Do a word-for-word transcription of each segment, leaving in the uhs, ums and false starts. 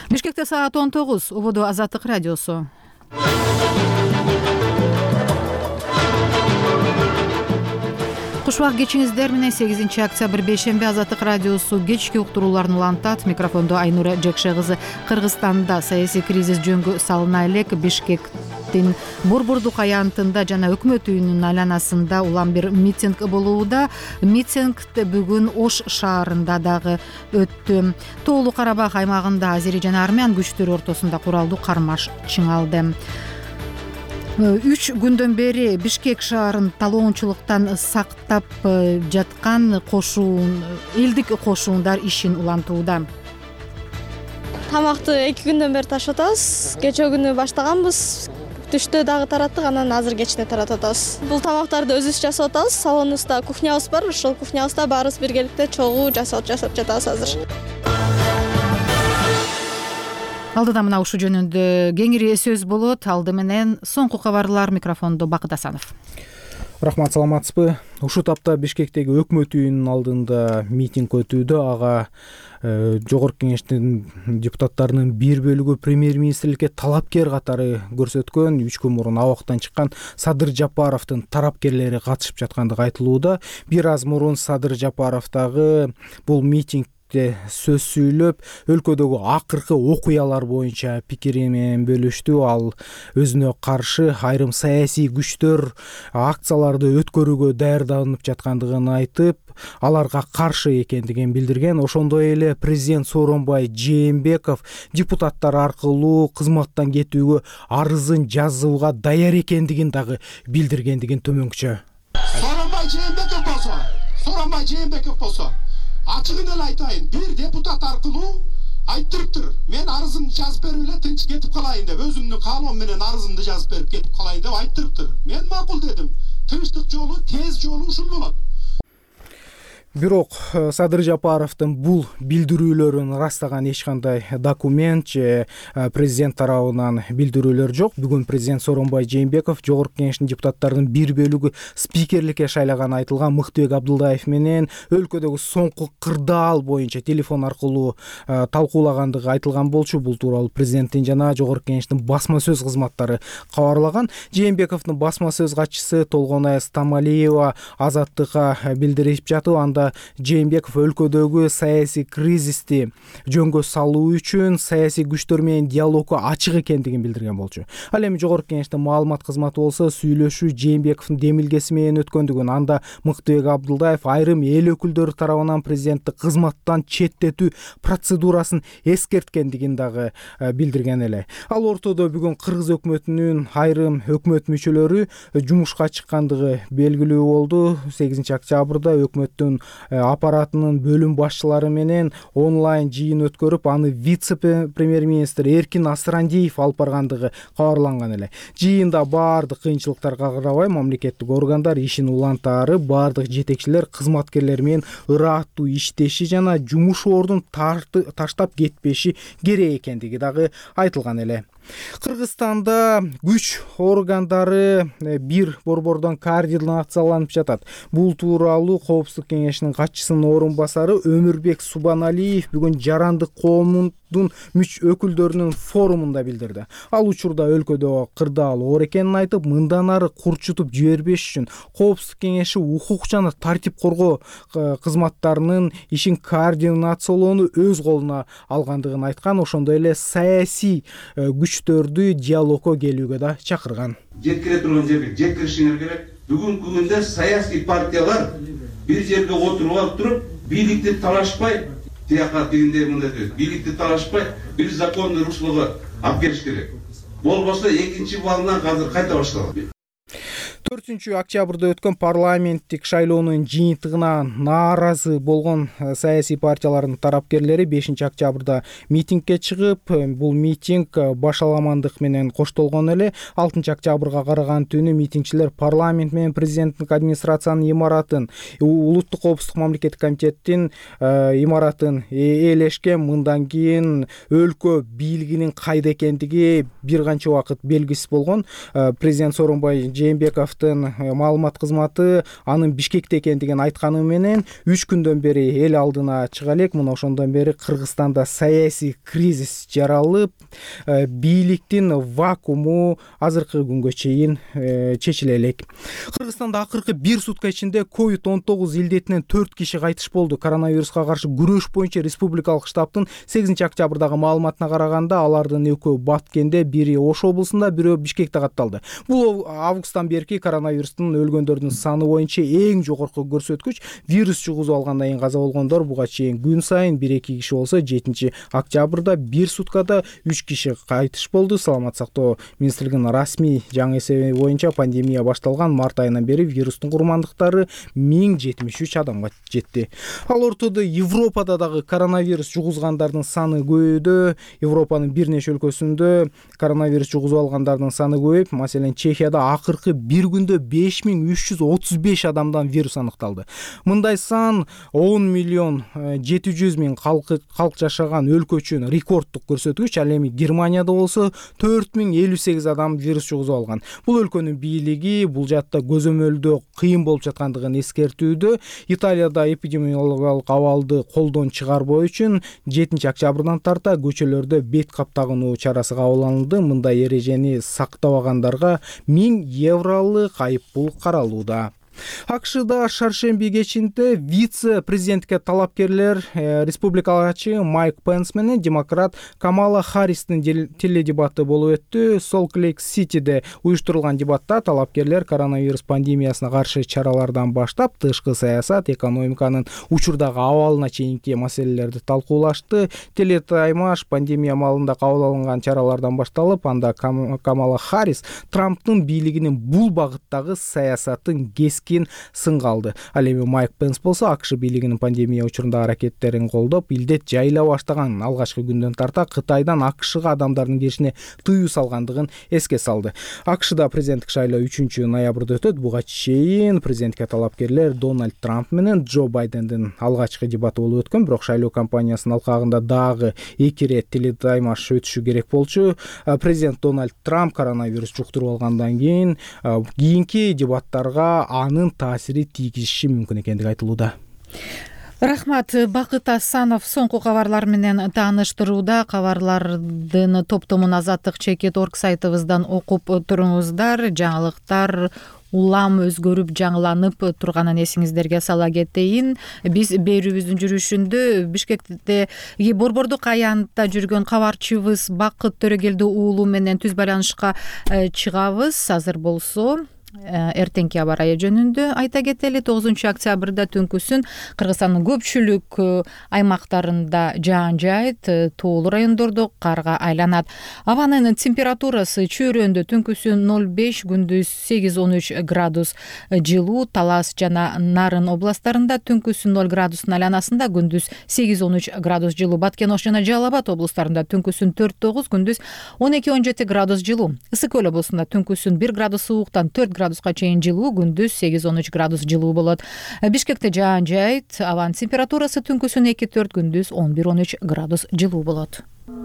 Бишкекте саат он тогуз. Убуду Азаттык радиосу. Кушбак кечиңиздер менен сегизинчи октябрь бейшемби Азаттык радиосу кечки уктурууларын улантат. Микрофондо Айнура Жекше кызы. Кыргызстанда саясий кризис жөнгө салына элек Бишкектин Бурбурдук аянтында жана өкмөт үйүнүн айланасында улам бир митинг болууда. Митинг бүгүн Ош шаарында дагы өттү. Тоолуу Карабак аймагында азери жана армян күчтөрү ортосунда куралдуу кармаш чыңалды. Үч күндөн бери Бишкек шаарын талоончулуктан сактап жаткан кошуун, элдик кошуундар ишин улантууда. Тамакты эки күндөн бери ташып атабыз. Кечээ күнү баштаганбыз. Түштө дагы тараттык, анан азыр кечте таратып атабыз. Бул тамактарды өзүбүз жасап атабыз. Салонубузда кухнябыз бар. Ошол кухнябызда баарыбыз биргеликте чогуу жасап жасап жатабыз азыр. Алдыда мына ушул жөнүндө кеңири сөз болот. Алды менен соңку кабарлар. Микрофондо Бакыт Асанов. Рахмат, саламатсызбы? Ушул тапта Бишкектеги өкмөт үйүнүнүн алдында митинг өтүүдө. Ага э, жогорку кеңештин депутаттарынын бир бөлүгү премьер-министрликке талапкер катары көрсөткөн. Үч күн мурун абактан чыккан Садыр Жапаровдун тарапкерлери катышып жаткандыгы айтылууда. Бир аз мурун Садыр Жапаров дагы бул митинг сөз сүйлөп, өлкөдөгү акыркы окуялар боюнча пикири менен бөлүштү. Ал өзүнө каршы айрым саясий күчтөр акцияларды өткөрүүгө даярданып жаткандыгын айтып, аларга каршы экендигин билдирген. Ошондой эле президент Сооронбай Жээнбеков депутаттар аркылуу кызматтан кетүүгө арызын жазууга даяр экендигин дагы билдиргендигин төмөнкүчө. Сооронбай Жээнбеков болсо, Сооронбай Жээнбеков болсо ачыгын эле айтайын, бир депутат аркылуу айттырыптыр. Мен арызымды жазып берип эле тынч кетип калайын деп, өзүмдүн каалоом менен арызымды жазып берип кетип калайын деп айттырыптыр. Мен макул дедим. Тынчтык жолу, тез жолу ушул болот. Бирок Садыр Жапаровдун бул билдирүүлөрүн ырастаган эч кандай документ же президент тарабынан билдирүүлөр жок. Бүгүн президент Сооронбай Жээнбеков жогорку кеңештин депутаттарынын бир бөлүгү спикерликке шайлаган айтылган Мыктыбек Абдылдаев менен өлкөдөгү соңку кырдаал боюнча телефон аркылуу талкуулагандыгы айтылган болчу. Бул тууралуу президенттин жана жогорку кеңештин басма сөз кызматтары кабарлаган. Жээнбековдун басма сөз катчысы Толгонай Стамалиева Азаттыкка билдирип жатып, анда Жээнбеков өлкөдөгү саясий кризисти жөнгө салуу үчүн саясий күчтөр менен диалогго ачык экендигин билдирген болчу. Ал эми жогорку кеңештин маалымат кызматы болсо сүйлөшүү Жээнбековдун демилгеси менен өткөндүгүн, анда Мыктыбек Абдылдаев айрым эл өкүлдөрү тарабынан президентти кызматтан четтетүү процедурасын эскерткендигин дагы билдирген эле. Ал ортодо бүгүн Кыргыз өкмөтүнүн айрым өкмөт мүчөлөрү жумушка чыккандыгы белгилүү болду. сегизинчи октябрда өкмөттүн аппаратынын бөлүм башчылары менен онлайн жыйын өткөрүп, аны вице-премьер-министр Эркин Асырандиев алып баргандыгы кабарланган эле. Жыйында баардык кыйынчылыктарга карабай мамлекеттик органдар ишин улантаары, баардык жетекчилер кызматкерлер менен ыраттуу иштеши жана жумуш ордун таштап кетпеши керек экендиги дагы айтылган эле. Кыргызстанда күч органдары бир борбордон координацияланып жатат. Бул тууралуу Коопсуздук кеңешинин катчысынын орун басары Өмүрбек Субаналиев бүгүн Жарандык коомдун мүч өкүлдөрүнүн форумунда билдирди. Ал учурда өлкөдө кырдаал оор экенин айтып, мындан ары курчутуп жибербеш үчүн Коопсуздук кеңеши укук жана тартип коргоо кызматтарынын ишин координациялоону өз колуна алгандыгын айткан. Ошондой эле саясий күчтөрдү диалогко келүүгө да чакырган. Жеткире турган жерге жеткиришиңер керек. Бүгүнкү күндө саясий партиялар бир жерге отуруп алып туруп, бийликти талашпай, тияка тигинде мындай дейт, бийликти талашпай, бир законный руслого алып келиш керек. Болбосо экинчи балынан азыр кайта башталат. төртүнчү октябрда өткөн парламенттик шайлоонун жыйынтыгына нааразы болгон саясий партиялардын тарапкерлери бешинчи октябрда митингге чыгып, бул митинг башаламандык менен коштолгон эле. алтынчы октябрга караган түнү митингчилер парламент менен президенттик администрациянын имаратын, улуттук коопсуздук мамлекеттик комитеттин имаратын ээлешкен. Мындан кийин өлкө бийлигинин кайда экендиги бир канча убакыт белгисиз болгон. Президент Сооронбай Жээнбеков Назарбаевдин маалымат кызматы анын Бишкекте экендигин айтканы менен үч күндөн бери эл алдына чыга элек. Мына ошондон бери Кыргызстанда саясий кризис жаралып, бийликтин вакууму азыркы күнгө чейин чечиле элек. Кыргызстанда акыркы бир сутка ичинде ковид он тогуз илдетинен төрт киши кайтыш болду. Коронавируска каршы күрөш боюнча республикалык штабтын сегизинчи октябрдагы маалыматына караганда, алардын экөө Баткенде, бири Ош облусунда, бирөө Бишкекте катталды. Бул августтан берки коронавирустун өлгөндөрдүн саны боюнча эң жогорку көрсөткүч. Вирус жугузуп алгандан кийин каза болгондор буга чейин күн сайын бир эки киши болсо, жетинчи октябрда бир суткада үч киши кайтыш болду. Саламат сактоо министрлигинин расмий жаңы эсеби боюнча пандемия башталган март айынан бери вирустун курмандыктары миң жетимиш үч адамга жетти. Ал ортодо Европада дагы коронавирус жугузгандардын саны көбөйдү. Европанын бир нече өлкөсүндө коронавирус жугузуп алгандардын саны көбөйүп, маселен Чехияда акыркы бир күндө беш миң үч жүз отуз беш адамдан вирус аныкталды. Мындай сан он миллион жети жүз миң калк жашаган өлкө үчүн рекорддук көрсөткүч. Ал эми Германияда болсо төрт миң элүү сегиз адам вирус жугузуп алган. Бул өлкөнүн бийлиги бул жатта көзөмөлдөө кыйын болуп жаткандыгын эскертүүдө. Италияда эпидемиологиялык абалды колдон чыгарбоо үчүн жетинчи октябрдан тарта көчөлөрдө бет кап тагынуу чарасы кабыл алынды. Мындай эрежени сактабагандарга миң евролук айыппул каралууда. АКШда шаршемби кечинде вице-президентке талапкерлер республикачы Майк Пенс менен демократ Камала Харристин теледебаты болуп өттү. Солт-Лейк-Ситиде уюштурулган дебатта талапкерлер коронавирус пандемиясына каршы чаралардан баштап тышкы саясат, экономиканын учурдагы абалына чейинки маселелерди талкуулашты. Телетаймаш пандемия маалында кабыл алынган чаралардан башталып, анда Камала Харрис Трамптын бийлигинин бул багыттагы саясатын кескен сынга алды. Ал эми Майк Пенс болсо АКШ бийлигинин пандемия учурундагы аракеттерин колдоп, илдет жайыла баштаган алгачкы күндөн тарта Кытайдан АКШга адамдардын киришине тыюу салгандыгын эске салды. АКШда президенттик шайлоо үчүнчү ноябрда өтөт. Буга чейин президентке талапкерлер Дональд Трамп менен Джо Байдендин алгачкы дебаты болуп өткөн, бирок шайлоо кампаниясынын алкагында дагы эки рет телетаймаш өтүшү керек болчу. Президент Дональд Трамп коронавирус жуктуруп алгандан кийин кийинки дебаттарга анын таасири тийгизиши мүмкүн экендиги айтылууда. Рахмат. Бакыт Асанов соңку кабарлар менен тааныштырууда. Кабарлардын топтомун Азаттык чекит точка орг сайтыбыздан окуп туруңуздар. Жаңылыктар улам өзгөрүп жаңыланып турганын эсиңиздерге сала кетейин. Биз берүүбүздүн жүрүшүндө Бишкектеги борбордук аянтта жүргөн кабарчыбыз Бакыт Төрөгелди уулу менен түз байланышка чыгабыз. Азыр болсо эртеңки аба ырайы жөнүндө айта кетели. тогузунчу октябрда түнкүсүн Кыргызстандын көпчүлүк аймактарында жаан жайыт, тоолуу райондордо карга айланат. Абанын температурасы чөйрөндө түнкүсүн ноль беш, күндүз сегиз он үч градус жылуу, Талас жана Нарын областарында түнкүсүн ноль градустун айланасында, күндүз сегиз он үч градус жылуу. Баткен, Ош жана Жалал Абад облустарында түнкүсүн төрт тогуз, күндүз он эки он жети градус жылуу. Ысык Көл облусунда түнкүсүн бир градус сууктан төрт градуска чейин жылуу, күндүз сегиз он үч градус жылуу болот. Бишкекте жаан жайыт, абанын температурасы түнкүсүн эки төрт, күндүз он бир он үч градус жылуу болот.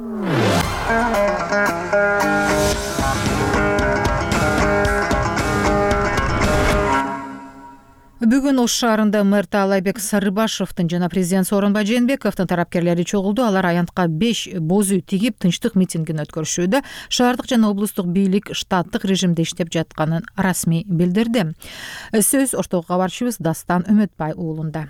Бүгүн Ош шаарында мэр Таалайбек Сарыбашевдин жана президент Сооронбай Жээнбековдун тарапкерлери чогулду. Алар аянтка беш боз үй тигип тынчтык митингин өткөрүшүүдө. Шаардык жана облустук бийлик штаттык режимде иштеп жатканын расмий билдирди. Сөз оштогу кабарчыбыз Дастан Үмөтбай уулунда.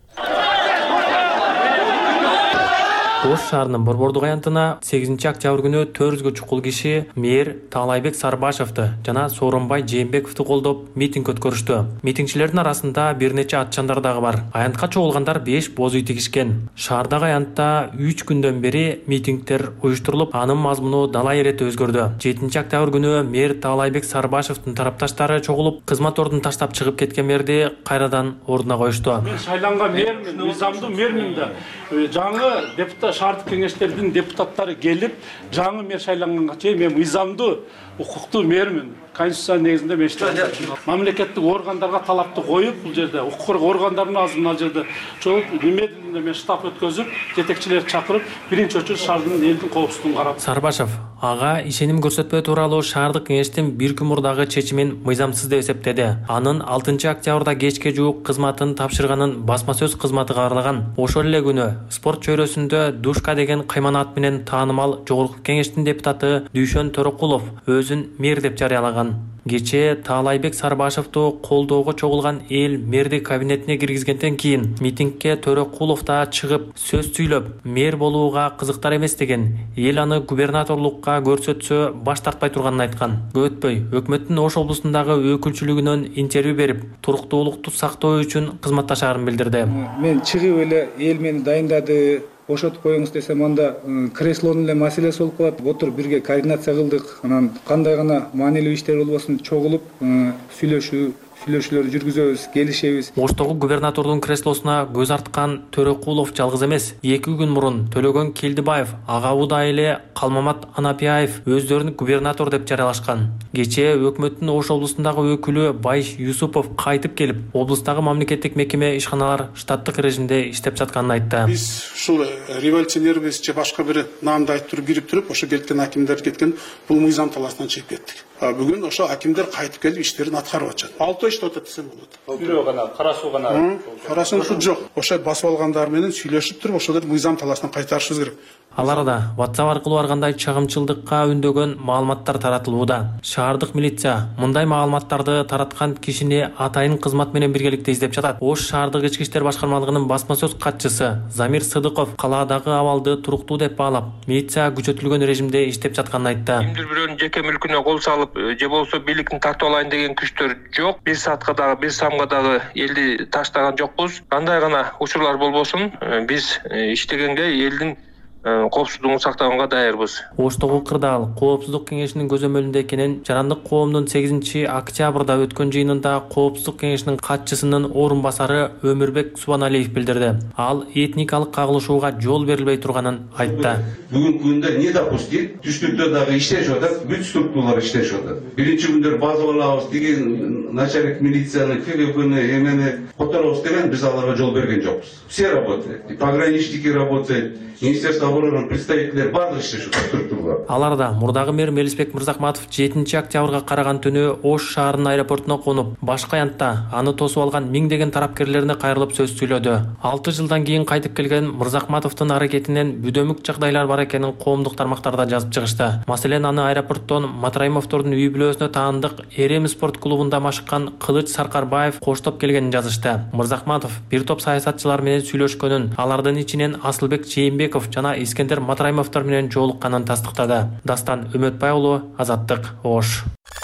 Ош шаарынын борбордук аянтына сегизинчи октябрь күнү төрт жүзгө чукул киши мэр Таалайбек Сарыбашевди жана Сооронбай Жээнбековду колдоп митинг өткөрүштү. Митингчилердин арасында бир нече атчандар дагы бар. Аянтка чогулгандар беш боз үй тигишкен. Шаардагы аянтта үч күндөн бери митингдер уюштурулуп, анын мазмуну дала ирети өзгөрдү. жетинчи октябрь күнү мэр Таалайбек Сарыбашевдин тарапташтары чогулуп, кызмат ордун таштап чыгып кеткен мэрди кайрадан ордуна коюшту. Мен шайланган мэрмин, мыйзамдуу мэрмин да. Жаңы депутат шаардык кеңештердин депутаттары келип, жаңы мэр шайланганга чейин мен мыйзамдуу, укуктуу мэрмин. Конституциянын негизинде мен иштейм. Мамлекеттик органдарга талапты коюп, бул жерде укук коргоо органдарына азыр мына жерде чогулуп, немедленно мен штаб өткөзүп, жетекчилерди чакырып, биринчи очередь шаардын элдин коопсуздугун карап. Сарыбашев ага ишеним көрсөтпөө тууралуу шаардык кеңештин бир күн мурдагы чечимин мыйзамсыз деп эсептеди. Анын алтынчы октябрда кечке жуук кызматын тапшырганын басма сөз кызматы каарлаган. Ошол эле күнү спорт чөйрөсүндө Душка деген каймана ат менен таанымал жогорку кеңештин депутаты Дүйшөн Төрөкулов өзүн мэр деп жарыялаган. Кечээ Таалайбек Сарбашевду колдоого чогулган эл мэрди кабинетине киргизгенден кийин митингге Төрөкулов да чыгып сөз сүйлөп, мэр болууга кызыктар эмес деген, эл аны губернаторлукка көрсөтсө баш тартпай турганын айткан. Өтпөй өкмөттүн Ош облусундагы өкүлчүлүгүнөн интервью берип, туруктуулукту сактоо үчүн кызматташаарын билдирди. Мен чыгып эле эл мени дайындады, бошотуп коюңуз десем, анда креслонун эле маселеси болуп калат. Отуруп бирге координация кылдык. Анан кандай гана маанилүү иштер болбосун чогулуп сүйлөшүү сүйлөшүүлөр жүргүзөбүз, келишебиз. Оштогу губернатордун креслосуна көз арткан Төрөкулов жалгыз эмес. эки күн мурун Төлөгөн Келдибаев, ага удай эле Калмамат Анапияев өздөрүн губернатор деп жарыялашкан. Кечээ өкмөттүн Ош облусундагы өкүлү Байш Юсупов кайтып келип, облустагы мамлекеттик мекеме ишканалар штаттык режимде иштеп жатканын айтты. Биз ушул революционербиз же башка бир наамды айтып туруп кирип туруп, ошо кеткен акимдер кеткен бул мыйзам талаасынан чыгып кеттик. Бүгүн ошо акимдер кайтып келип иштерин аткарып атышат. алты ай иштеп атат десем болот. Бирөө гана карасуу гана. Карасуу жок. Ошо басып алгандар менен сүйлөшүп туруп, ошолор мыйзам талаасынан кайтарышыбыз керек. Аларда WhatsApp аркылуу ар кандай чагымчылдыкка үндөгөн маалыматтар таратылууда. Шаардык милиция мындай маалыматтарды тараткан кишини атайын кызмат менен биргеликте издеп жатат. Ош шаардык ички иштер башкармалыгынын басма сөз катчысы Замир Сыдыков калаадагы абалды туруктуу деп баалап, милиция күчөтүлгөн режимде иштеп жатканын айтты. Кимдир бирөөнүн жеке мүлкүнө кол салып, же болбосо бийликти тартып алайын деген күчтөр жок. Бир саатка дагы, бир самга дагы элди таштаган жокпуз. Кандай гана учурлар болбосун, биз иштегенге элдин коопсуздугун сактаганга даярбыз. Оштогу Кырдаал коопсуздук кеңешинин көзөмөлүндө экенин Жарандык коомдун сегизинчи октябрда өткөн жыйынында коопсуздук кеңешинин катчысынын орун басары Өмүрбек Субаналиев билдирди. Ал этникалык кагылышууга жол берилбей турганын айтты. Бүгүнкү күндө не допустим, түштүктө дагы иштешип атат, бүт структуралар иштешип атат. Биринчи күндөр базып алабыз деген начальник милицияны, КГБны, эмени которобуз деген биз аларга жол берген жокпуз. Все работают. Пограничники работают, Министерство обороны представителер барлык иштешип структуралар. Аларда мурдагы мэр Мелисбек Мырзахматов жетинчи октябрга караган түнү Ош шаарынын аэропортуна конуп, башка аянтта аны тосуп алган миңдеген тарапкерлерине кайрылып сөз сүйлөдү. алты жылдан кийин кайтып келген Мырзахматовдун аракетинен бүдөмүк жагдайлар бар экенин коомдук тармактарда жазып чыгышты. Маселен, аны аэропорттон Матраимовдордун үй бүлөсүнө таандык Эрем спорт клубунда машыккан Кылыч Саркарбаев коштоп келгенин жазышты. Мырзахматов бир топ саясатчылар менен сүйлөшкөнүн, алардын ичинен Асылбек Жээнбеков жана Искендер Матраимовдор менен жолукканын тастыктады. Дастан Үмөтбай уулу, Азаттык, Ош.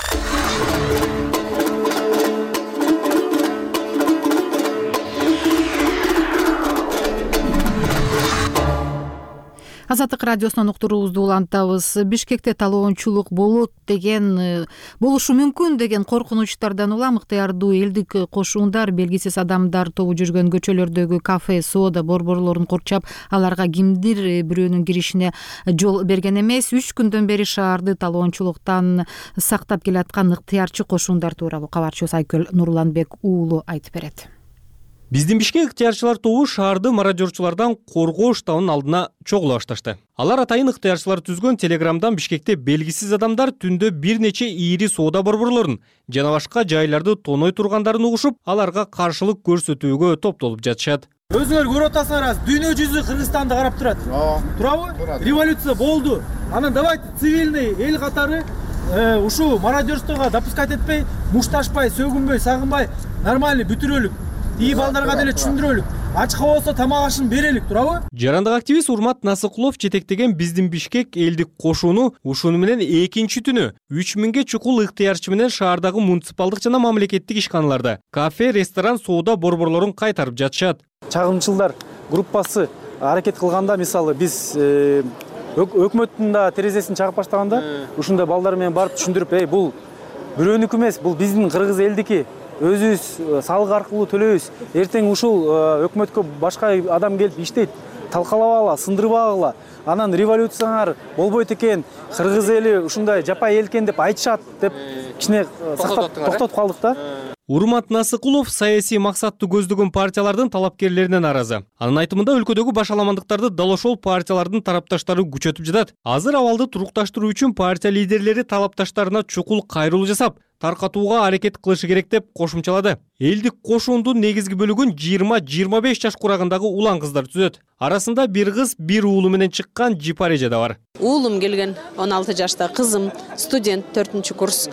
Азаттык радиосунан уктуруубузду улантабыз. Бишкекте талоончулук болот деген, болушу мүмкүн деген коркунучтардан улам ыктыярдуу элдик кошундар, белгисиз адамдар тобу жүргөн көчөлөрдөгү кафе, соода борборлорун курчап, аларга кимдир бирөөнүн киришине жол берген эмес. Үч күндөн бери шаарды талоончулуктан сактап келаткан ыктыярчы кошундар тууралуу кабарчыбыз Айкөл Нурланбек уулу айтып берет. Биздин Бишкек ыктыярчылар тобу шаарды мародёрчулардан коргоо штабынын алдына чогулуп башташты. Алар атайын ыктыярчылар түзгөн телеграмдан Бишкекте белгисиз адамдар түндө бир нече ири соода борборлорун жана башка жайларды тоной тургандарын угушуп, аларга каршылык көрсөтүүгө топтолуп жатышат. Өзүңөр көрүп атасыңар, дүйнө жүзү Кыргызстанды карап турат. Турабы? Революция болду. Анан давайте цивильный эл катары ушул мародёрствого допускать этпей, мушташпай, сөгүнбөй, сагынбай, нормальный бүтүрөлүк. И балдарга деле түшүндүрөлүк. Ачка болсо тамак ашын берелик, турабы? Жарандык активист Урмат Насыкулов жетектеген Биздин Бишкек элдик кошууну ушуну менен экинчи түнү үч миңге чукул ыктыярчы менен шаардагы муниципалдык жана мамлекеттик ишканаларда кафе, ресторан, соода борборлорун кайтарып жатышат. Чагымчылдар группасы аракет кылганда, мисалы биз өкмөттүн да терезесин чагып баштаганда, ушундай балдар менен барып түшүндүрүп, эй, бул бирөөнүкү эмес, бул биздин кыргыз элдики. Өзүбүз салык аркылуу төлөйбүз. Эртең ушул өкмөткө башка адам келип иштейт. Талкалабагыла, сындырбагыла. Анан революциялар болбойт экен, кыргыз эли ушундай жапай эл экен деп айтышат деп кичине токтотуп калдык да. Урмат Насыкулов саясий максатты көздөгөн партиялардын талапкерлеринен наразы. Анын айтымында өлкөдөгү башаламандыктарды дал ошол партиялардын тарапташтары күчөтүп жатат. Азыр абалды турукташтыруу үчүн партия лидерлери талапташтарына чукул кайрылуу жасап, таркатууга аракет кылышы керек деп кошумчалады. Элдик кошуундун негизги бөлүгүн жыйырма жыйырма беш жаш курагындагы улан кыздар түзөт. Арасында бир кыз, бир уулу менен чыккан Жипареже да бар. Уулум келген он алты жашта, кызым студент төртүнчү курс.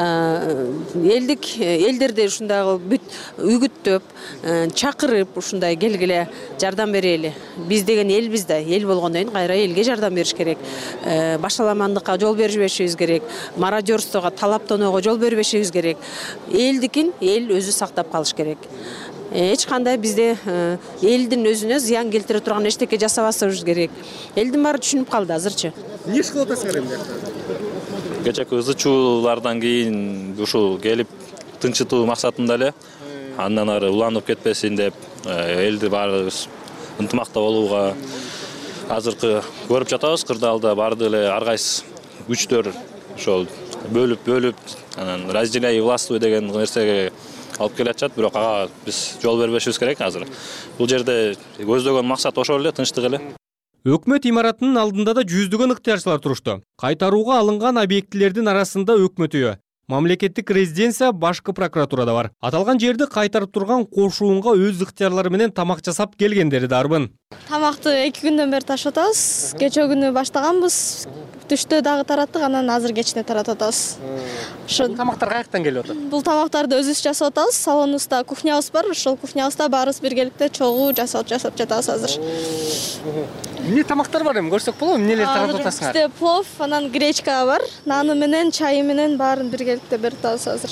Элдик элдерди ушундагы бүт үгүттөп, чакырып ушундай келгиле жардам берели. Биз деген элбиз да, эл болгондон кийин кайра элге жардам бериш керек. Башаламандыкка жол бербешибиз керек. Мародерствого, талаптоноого жол бербешибиз керек. Элдикин эл өзү сактап калыш керек. Эч кандай бизде элдин өзүнө зыян келтире турган эчтеке жасабасыбыз керек. Элдин баары түшүнүп калды азырчы. Эмне иш кылып атасыңар эмне? Кечээки ызы чуулардан кийин ушул келип тынчытуу максатында эле андан ары уланып кетпесин деп элди баарыбыз ынтымакта болууга азыркы көрүп жатабыз. Кырдаалда баарды эле ар кайсы күчтөр ошол бөлүп бөлүп анан разделяй властвуй деген нерсеге алып келатышат, бирок ага биз жол бербешибиз керек азыр. Бул жерде көздөгөн максат ошол эле, тынчтык эле. Өкмөт имаратынын алдында да жүздөгөн ыктыярчылар турушту. Кайтарууга алынган объектилердин арасында өкмөт үйү, мамлекеттик резиденция, башкы прокуратурада бар. Аталган жерди кайтарып турган кошуунга өз ыктыярлары менен тамак жасап келгендери дарбын. Тамакты эки күндөн бери ташып атабыз. Кечээ күнү баштаганбыз. Түштө дагы тараттык, анан азыр кечине таратып атабыз. Ушул тамактар каяктан келип атат? Бул тамактарды өзүбүз жасап атабыз. Салонубузда кухнябыз бар. Ошол кухнябызда баарыбыз биргеликте чогуу жасап жасап жатабыз азыр. Эмне тамактар бар эми көрсөк болобу? Эмнелерди таратып атасыңар? Бизде плов, анан гречка бар. Наны менен, чайы менен баарын биргеликте берип атабыз азыр.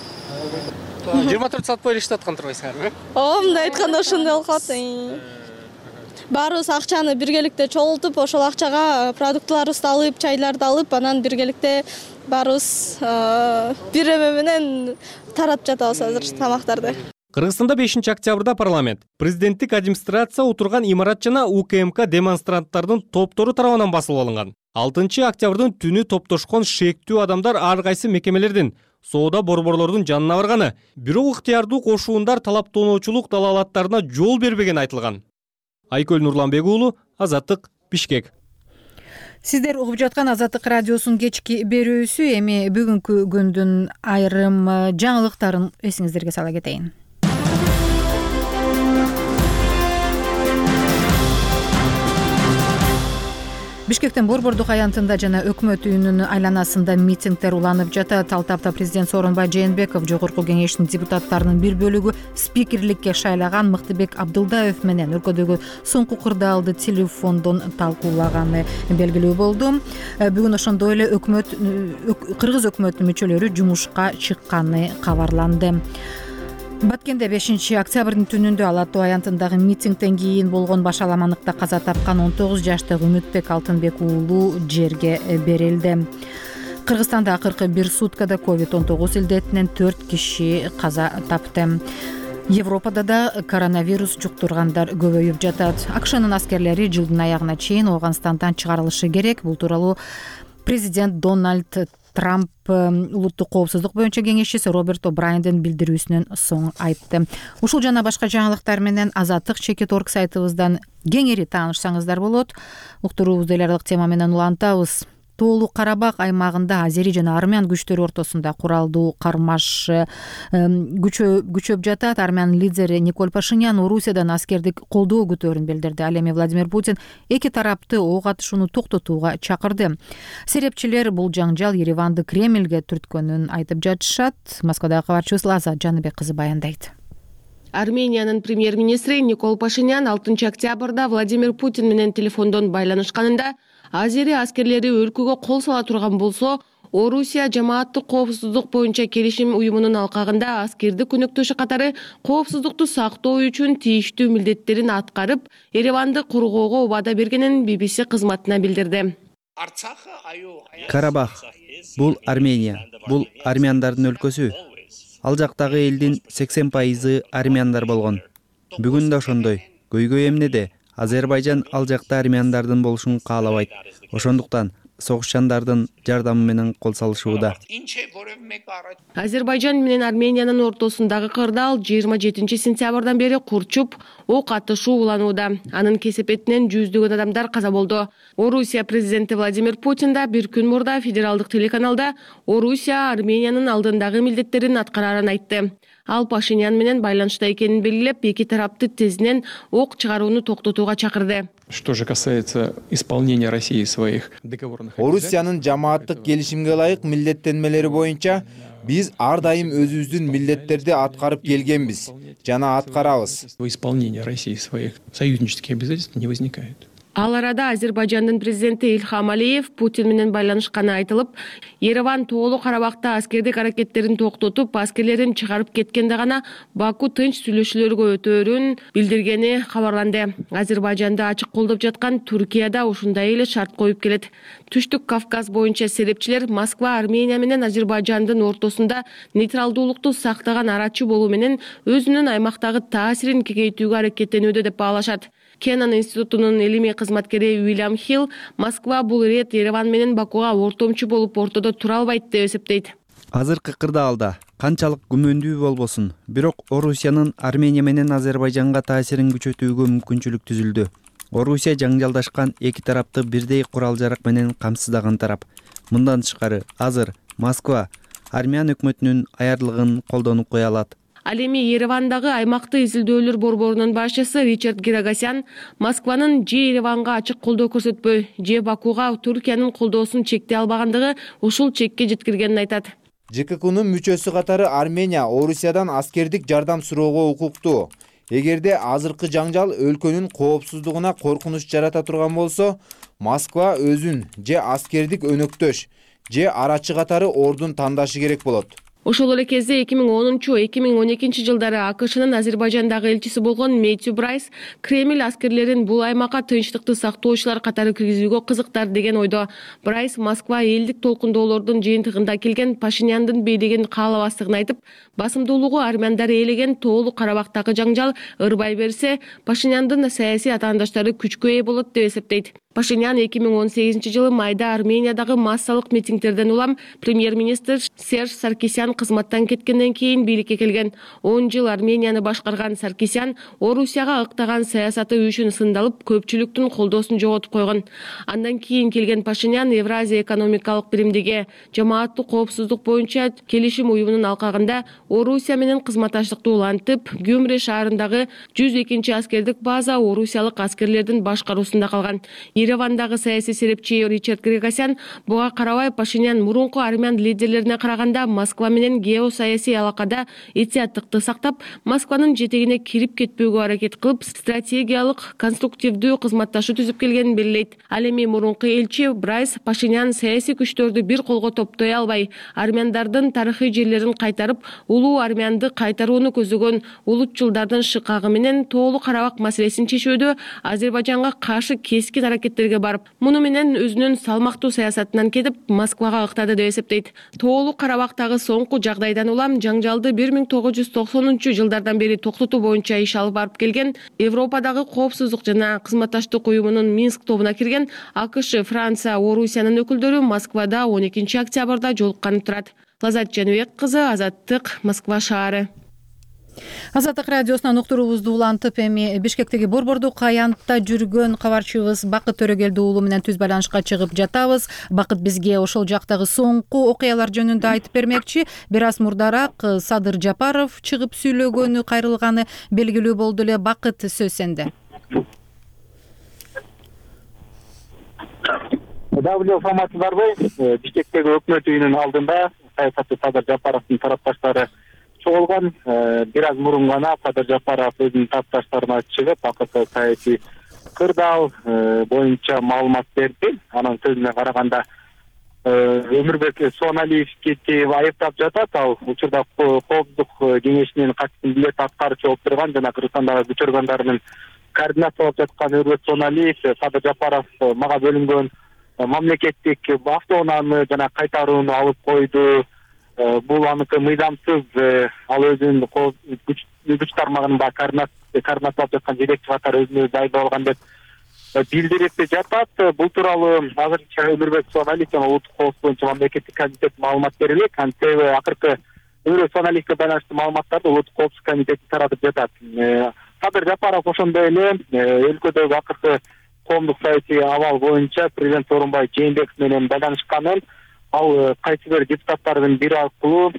жыйырма төрт саат бою иштеп аткан турбайсыңарбы? Ооба, мындай айтканда ошондой болуп калат. Баарыбыз акчаны биргеликте чогултуп, ошол акчага продуктларыбызды алып, чайларды алып, анан биргеликте баарыбыз бир эме менен таратып жатабыз азыр тамактарды. Кыргызстанда бешинчи октябрда парламент, президенттик администрация отурган имарат жана УКМК демонстранттардын топтору тарабынан басылып алынган. алтынчы октябрдын түнү топтошкон шектүү адамдар ар кайсы мекемелердин, соода борборлордун жанына барганы, бирок ыктыярдуу кошуундар талаптоочулук далаалаттарына жол бербеген айтылган. Айкөл Нурланбек уулу, Азаттык, Бишкек. Сиздер угуп жаткан Азаттык радиосунун кечки берүүсү. Эми бүгүнкү күндүн айрым жаңылыктарын эсиңиздерге сала кетейин. Бишкектин Борбордук аянтында жана өкмөт үйүнүн айланасында митингдер уланып жатат. Ал тапта президент Сооронбай Жээнбеков жогорку кеңештин депутаттарынын бир бөлүгү спикерликке шайлаган Мыктыбек Абдылдаев менен өлкөдөгү соңку кырдаалды телефондон талкуулаганы белгилүү болду. Бүгүн ошондой эле өкмөт Кыргыз өкмөтүнүн мүчөлөрү жумушка чыкканы кабарланды. Баткенде бешинчи октябрдын түнүндө Ала Тоо аянтындагы митингден кийин болгон башаламандыкта каза тапкан он тогуз жаштагы Үмүтбек Алтынбек уулу жерге берилди. Кыргызстанда акыркы бир суткада ковид он тогуз илдетинен төрт киши каза тапты. Европада да коронавирус жуктургандар көбөйүп жатат. АКШнын аскерлери жылдын аягына чейин Ооганстандан чыгарылышы керек. Бул тууралуу президент Дональд Трамп улуттук коопсуздук боюнча кеңешчиси Роберт О'Брайендин билдирүүсүнөн соң айтты. Ушул жана башка жаңылыктар менен Азаттык чекит точка орг сайтыбыздан кеңири таанышсаңыздар болот. Уктуруубузду эл аралык тема менен улантабыз. Тоолуу Карабак аймагында азери жана армян күчтөрү ортосунда куралдуу кармаш күчөп жатат. Армян лидери Никол Пашинян Орусиядан аскердик колдоо күтөөрүн билдирди. Ал эми Владимир Путин эки тарапты ок атышууну токтотууга чакырды. Серепчилер бул жаңжал Ереванды Кремлге түрткөнүн айтып жатышат. Москвадагы кабарчыбыз Лаза Жаныбек кызы баяндайт. Армениянын премьер-министри Никол Пашинян алтынчы октябрда Владимир Путин менен телефондон байланышканында азери аскерлери өлкөгө кол сала турган болсо, Орусия жамааттык коопсуздук боюнча келишим уюмунун алкагында аскерди көнөктөшү катары коопсуздукту сактоо үчүн тийиштүү милдеттерин аткарып, Ереванды кургоого убада бергенин би би си кызматына билдирди. Карабах — бул Армения, бул армяндардын өлкөсү. Ал жактагы элдин сексен пайызы армяндар болгон. Бүгүн да ошондой. Көйгөй эмнеде? Азербайжан ал жакта армяндардын болушун каалабайт. Ошондуктан согушчандардын жардамы менен кол салышууда. Азербайжан менен Армениянын ортосундагы кырдаал жыйырма жетинчи сентябрдан бери курчуп, ок атышуу уланууда. Анын кесепетинен жүздөгөн адамдар каза болду. Орусия президенти Владимир Путин да бир күн мурда федералдык телеканалда Орусия Армениянын алдындагы милдеттерин аткарарын айтты. Ал Пашинян менен байланышта экенин белгилеп, эки тарапты тезинен ок чыгарууну токтотууга чакырды. Что же касается исполнения России своих договорных Орусиянын жамааттык келишимге ылайык милдеттенмелери боюнча биз ар дайым өзүбүздүн милдеттерди аткарып келгенбиз жана аткарабыз. Исполнение России своих союзнических обязательств не возникает. Ал арада Азербайжандын президенти Ильхам Алиев Путин менен байланышканы айтылып, Ереван тоолуу Карабакта аскердик аракеттерин токтотуп, аскерлерин чыгарып кеткенде гана Баку тынч сүйлөшүүлөргө өтөөрүн билдиргени кабарланды. Азербайжанды ачык колдоп жаткан Түркия да ушундай эле шарт коюп келет. Түштүк Кавказ боюнча серепчилер Москва Армения менен Азербайжандын ортосунда нейтралдуулукту сактаган арачы болуу менен өзүнүн аймактагы таасирин кеңейтүүгө аракеттенүүдө деп баалашат. Кенан институтунун илимий кызматкери Уильям Хилл Москва бул ирет Ереван менен Бакуга ортомчу болуп ортодо тура албайт деп эсептейт. Азыркы кырдаалда канчалык күмөндүү болбосун, бирок Орусиянын Армения менен Азербайжанга таасирин күчөтүүгө мүмкүнчүлүк түзүлдү. Орусия жаңжалдашкан эки тарапты бирдей курал-жарак менен камсыздаган тарап. Мындан тышкары азыр Москва армян өкмөтүнүн аярлыгын колдонуп кое алат. Ал эми Еревандагы аймактык изилдөөлөр борборунун башчысы Ричард Гирагасян Москванын же Ереванга ачык колдоо көрсөтпөй, же Бакуга Түркиянын колдоосун чектей албагандыгы ушул чекке жеткиргенин айтат. ЖККнын мүчөсү катары Армения Орусиядан аскердик жардам суроого укуктуу. Эгерде азыркы жаңжал өлкөнүн коопсуздугуна коркунуч жарата турган болсо, Москва өзүн же аскердик өнөктөш, же арачы катары ордун тандашы керек болот. Ошол эле кезде эки миң онунчу — эки миң он экинчи жылдары АКШнын Азербайжандагы элчиси болгон Мэтью Брайс Кремль аскерлерин бул аймакка тынчтыкты сактоочулар катары киргизүүгө кызыктар деген ойдо. Брайс Москва элдик толкундоолордун жыйынтыгында келген Пашиняндын бийлигин каалабастыгын айтып, басымдуулугу армяндар ээлеген тоолуу Карабактагы жаңжал ырбай берсе, Пашиняндын саясий атаандаштары күчкө ээ болот деп эсептейт. Пашинян эки миң он сегизинчи жылы майда Армениядагы массалык митингтерден улам премьер-министр Серж Саркисян кызматтан кеткенден кийин бийликке келген. он жыл Арменияны башкарган Саркисян Орусияга ыктаган саясаты үчүн сындалып, көпчүлүктүн колдоосун жоготуп койгон. Андан кийин келген Пашинян Евразия экономикалык биримдиги жамааттык коопсуздук боюнча келишим уюмунун алкагында Орусия менен кызматташтыкты улантып, Гюмри шаарындагы жүз экинчи аскердик база орусиялык аскерлердин башкаруусунда калган. Еревандагы саясий серепчи Ричард Григасян буга карабай Пашинян мурунку армян лидерлерине караганда Москва менен геосаясий алакада этияттыкты сактап, Москванын жетегине кирип кетпөөгө аракет кылып, стратегиялык конструктивдүү кызматташуу түзүп келгенин белгилейт. Ал эми мурунку элчи Брайс Пашинян саясий күчтөрдү бир колго топтой албай, армяндардын тарыхый жерлерин кайтарып, улуу армянды кайтарууну көзөгөн улутчулдардын шыкагы менен тоолуу Карабак маселесин чечүүдө Азербайжанга каршы кескин аракеттерге барып, муну менен өзүнүн салмактуу саясатынан кетип, Москвага ыктады деп эсептейт. Тоолуу Карабактагы соңку жагдайдан улам жаңжалды бир миң тогуз жүз токсонунчу жылдардан бери токтотуу боюнча иш алып барып келген Европадагы коопсуздук жана кызматташтык уюмунун Минск тобуна кирген АКШ, Франция, Орусиянын өкүлдөрү Москвада он экинчи октябрда жолукканы турат. Лазат Жаныбек кызы, Азаттык, Москва шаары. Азаттык радиосунан уктуруубузду улантып, эми Бишкектеги борбордук аянтта жүргөн кабарчыбыз Бакыт Төрөгелди уулу менен түз байланышка чыгып жатабыз. Бакыт бизге ошол жактагы соңку окуялар жөнүндө айтып бермекчи. Бир аз мурдараак Садыр Жапаров чыгып сүйлөгөнү кайрылганы белгилүү болду эле. Бакыт, сөз сенде. Дабыл саламатсыздарбы? Бишкектеги өкмөт үйүнүн алдында саясатчы Садыр Жапаровдун тарапташтары чогулган. Бир аз мурун гана Садыр Жапаров өзүнүн тарапташтарына чыгып, акыркы саясий кырдаал боюнча маалымат берди. Анын сөзүнө караганда, Өмүрбек Суаналиевди айыптап жатат. Ал учурда коопсуздук кеңешинин катчысын билет аткаруучу болуп турган жана Кыргызстандагы күч органдарынын координатор болуп жаткан Өмүрбек Суаналиев Садыр Жапаров мага бөлүнгөн мамлекеттик автоунааны жана кайтарууну алып койду. Бул аныкы мыйзамсыз, ал өзүнүн күч тармагында координатор болуп жаткан жетекчи катары өзүн өзү айдап алган деп билдирип жатат. Бул тууралуу азырынча Өмүрбек Сооналиев жана улуттук коопсуздук боюнча мамлекеттик комитет маалымат бере элек. Себеби акыркы Өмүрбек Сооналиевке байланыштуу маалыматтарды улуттук коопсуздук комитети таратып жатат. Садыр Жапаров ошондой эле өлкөдөгү акыркы коомдук саясий абал боюнча президент Сооронбай Жээнбеков менен байланышканын, ал кайсы бир депутаттардын бири аркылуу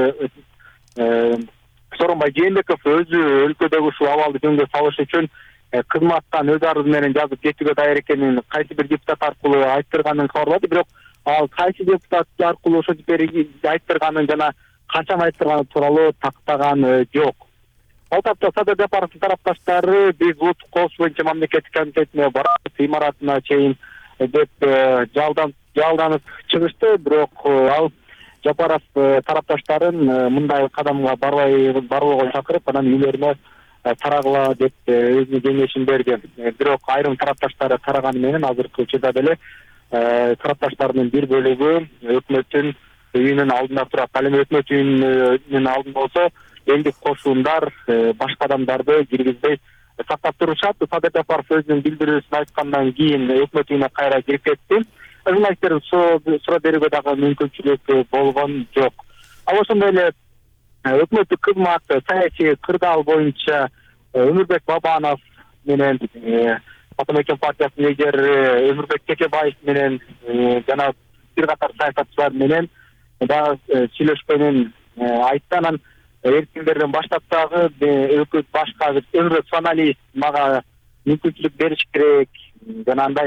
Сооронбай Жээнбеков өзү өлкөдөгү ушул абалды жөнгө салыш үчүн кызматтан өз арызы менен жазып кетүүгө даяр экенин кайсы бир депутат аркылуу айттырганын кабарлады. Бирок ал кайсы депутат аркылуу ошо айттырганын жана качан айттырганы тууралуу тактаган жок. Ал тапта Садыр Жапаровдун тарапташтары биз улуттук коопсуздук боюнча мамлекеттик комитетине барабыз, имаратына чейин деп жалданып чыгышты. Бирок ал Жапаров тарапташтарын мындай кадамга барбай барбоого чакырып, анан үйлөрүнө тарагыла деп өзүнүн кеңешин берди. Бирок айрым тарапташтары тараганы менен азыркы учурда деле тарапташтардын бир бөлүгү өкмөттүн үйүнүн алдында турат. Ал эми өкмөт үйүнүн алдында болсо элдик кошундар башка адамдарды киргизбей сактап турушат. Садыр Жапаров өзүнүн билдирүүсүн айткандан кийин өкмөт үйүнө кайра кирип кетти. Журналисттердин суроо берүүгө дагы мүмкүнчүлүк болгон жок. Ал ошондой эле өкмөттүк кызмат саясий кырдаал боюнча Өмүрбек Бабанов менен Атамекен партиясынын лидери Өмүрбек Текебаев менен жана бир катар саясатчылар менен дагы сүйлөшкөнүн айтты. Анан эртеңдерден баштап дагы өкмөт башка Өмүрбек Сооналиев мага мүмкүнчүлүк бериш керек жана андай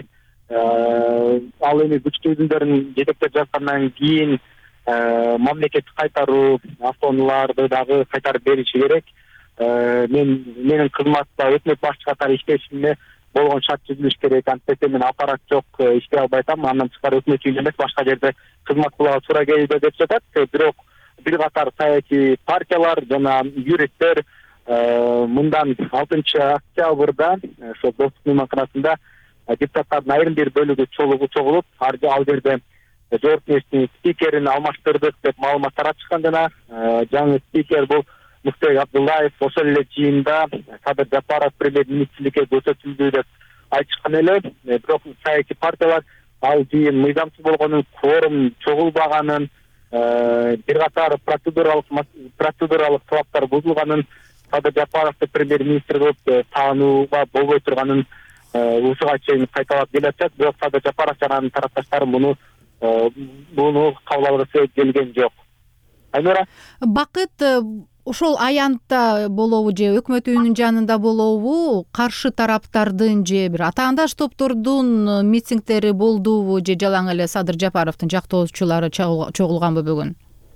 ал эми күчтүү күндөрүн жетектеп жаткандан кийин мамлекетти кайтаруу, автоунааларды дагы кайтарып бериши керек. Мен менин кызматта өкмөт башчы катары иштешиме болгон шарт түзүлүш керек. Антип мен аппарат жок, иштей албай атам. Андан тышкары өкмөт үйүндө эмес, башка жерде кызмат кылууга туура келди деп жатат. Бирок бир катар саясий партиялар жана юристтер мындан алтынчы октябрда ошо достук мейманканасында депутаттардын айрым бир бөлүгү чогулуп, ал жерде жогорку кеңештин спикерин алмаштырдык деп маалымат таратышкан жана жаңы спикер бул Муктебек Абдуллаев. Ошол эле жыйында Садыр Жапаров премьер-министрликке көрсөтүлдү деп айтышкан эле. Бирок саясий партиялар ал жыйын мыйзамсыз болгонун, кворум чогулбаганын, бир катар процедуралык процедуралык талаптар бузулганын, Садыр Жапаровду премьер-министр кылып таанууга болбой турганын ушуга чейин кайталап келатат. Бирок Садыр Жапаров жана анын тарапташтары муну муну кабыл алгысы келген жок. Айнура, Бакыт ошол аянтта болобу же өкмөт үйүнүн жанында болобу, каршы тараптардын же бир атаандаш топтордун митингдери болдубу же жалаң эле Садыр Жапаровдун жактоочулары чогулганбы бүгүн?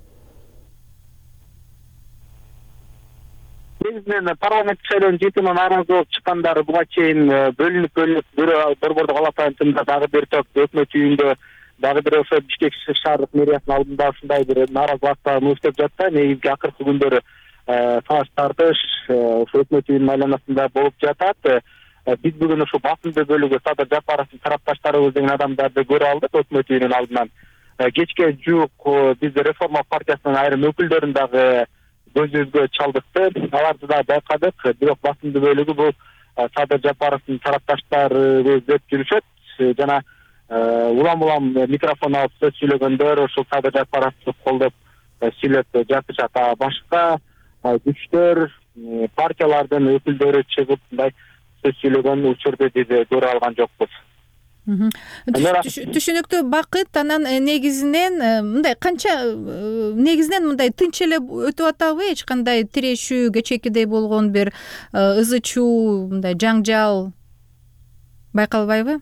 Негизинен парламенттик шайлоонун жетимине нааразы болуп чыккандар буга чейин бөлүнүп бөлүнүп борбордук алапайымында дагы бир топ өкмөт үйүндө, дагы бир ошо Бишкек шаардык мэриясынын алдында ушундай бир нааразылыктарын уктап жатты. Негизги акыркы күндөрү талаш тартыш ошо өкмөт үйүнүн айланасында болуп жатат. Биз бүгүн ушул басымдуу бөлүгү Садыр Жапаровдун тарапташтарыбыз деген адамдарды көрө алдык өкмөт үйүнүн алдынан. Кечке жуук биз Реформа партиясынын айрым өкүлдөрүн дагы көзүбүзгө чалдыкты. Аларды да байкадык. Бирок басымдуу бөлүгү бул Садыр Жапаровдун тарапташтары деп жүрүшөт жана улам улам микрофон алып сөз сүйлөгөндөр ошол Садыр Жапаровду колдоп сүйлөп жатышат. Башка күчтөр, партиялардын өкүлдөрү чыгып мындай сөз сүйлөгөн учурду биз көрө алган жокпуз. Түшүнүктүү Бакыт, анан негизинен мындай канча негизинен мындай тынч эле өтүп атабы? Эч кандай тирешүү, кечекидей болгон бир ызы чуу, мындай жаңжал байкалбайбы?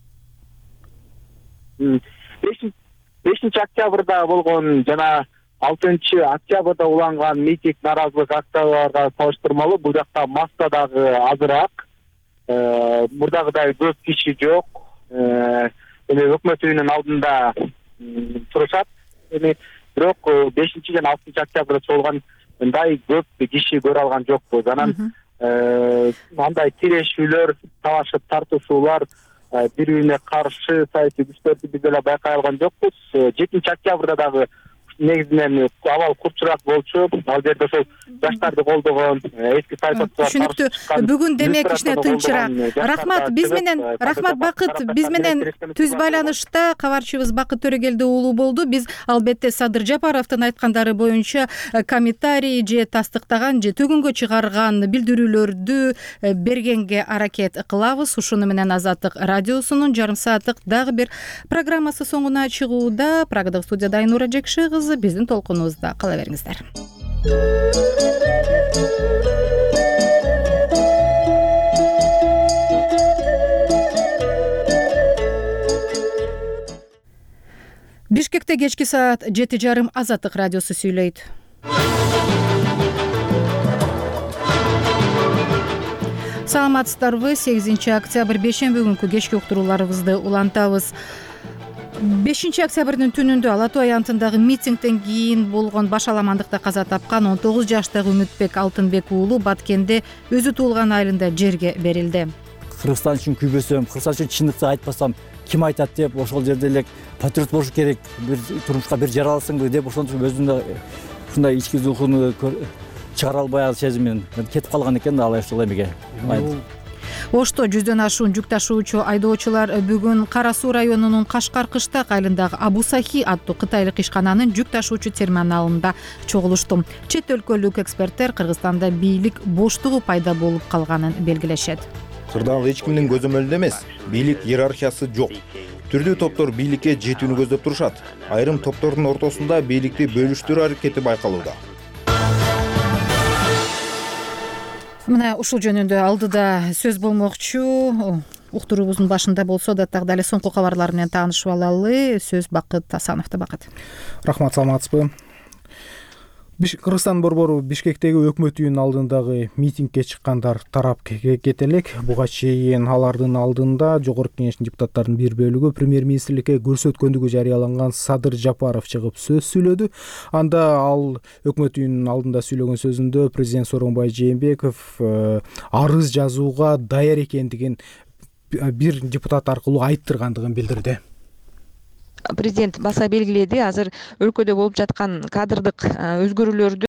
бешинчи октябрда болгон жана алтынчы октябрда уланган митинг, нааразылык акцияларга салыштырмалуу бул жакта масса дагы азыраак, мурдагыдай көп киши жок. Эми өкмөт үйүнүн алдында турушат. Эми бирок бешинчи жана алтынчы октябрда чогулгандай көп киши көрө алган жокпуз. Анан андай тирешүүлөр, талашып тартышуулар, бири бирине каршы саясий күчтөрдү биз деле байкай алган жокпуз. жетинчи октябрда дагы негизинен абал курчураак болчу. Ал жерде ошол жаштарды колдогон эски саясатчылар түшүнүктүү. Бүгүн демек кичине тынчыраак. Рахмат, биз менен Рахмат Бакыт, биз менен түз байланышта кабарчыбыз Бакыт Төрөгелди уулу болду. Биз албетте Садыр Жапаровдун айткандары боюнча комментарий же тастыктаган же төгүнгө чыгарган билдирүүлөрдү бергенге аракет кылабыз. Ушуну менен Азаттык радиосунун жарым сааттык дагы бир программасы соңуна чыгууда. Прагадагы студияда Айнура Жекше кызы, биздин толкунубузда кала бериңиздер. Бишкекте кечки саат жети жарым Азаттык радиосу сүйлөйт. Саламатсыздарбы? сегизинчи октябрь бешемби күнкү кечки уктурууларыбызды улантабыз. бешинчи октябрдын түнүндө Ала Тоо аянтындагы митингден кийин болгон башаламандыкта каза тапкан он тогуз жаштагы Үмүтбек Алтынбек уулу Баткенде өзү туулган айылында жерге берилди. Кыргызстан үчүн күйбөсөм, Кыргызстан үчүн чындыкты айтпасам ким айтат деп, ошол жерде эле патриот болуш керек, бир турмушка бир жаралсыңбы деп, ошондо өзүнүн ушундай ички рухуну чыгара албай сезимин кетип калган экен да, алай ушул эмеге. Ошто жүздөн ашуун жүк ташуучу айдоочулар бүгүн Кара Суу районунун Кашкар Кыштак айылындагы Абусахи аттуу кытайлык ишкананын жүк ташуучу терминалында чогулушту. Чет өлкөлүк эксперттер Кыргызстанда бийлик боштугу пайда болуп калганын белгилешет. Кырдаал эч кимдин көзөмөлүндө эмес, бийлик иерархиясы жок. Түрдүү топтор бийликке жетүүнү көздөп турушат. Айрым топтордун ортосунда бийликти бөлүштүрүү аракети байкалууда. Мына ушул жөнүндө алдыда сөз болмокчу. Уктуруубуздун башында болсо да дагы эле соңку кабарлар менен таанышып алалы. Сөз Бакыт Асановдо. Бакыт. Рахмат, саламатсызбы? Кыргызстан борбору Бишкектеги өкмөт үйүнүн алдындагы митингге чыккандар тарап кете элек. Буга чейин алардын алдында Жогорку Кеңештин депутаттарынын бир бөлүгү премьер-министрликке көрсөткөндүгү жарыяланган Садыр Жапаров чыгып сөз сүйлөдү. Анда ал өкмөт үйүнүн алдында сүйлөгөн сөзүндө президент Сооронбай Жээнбеков арыз жазууга даяр экендигин бир депутат аркылуу айттыргандыгын билдирди. Президент баса белгиледи, азыр өлкөдө болуп жаткан кадрдык өзгөрүүлөрдү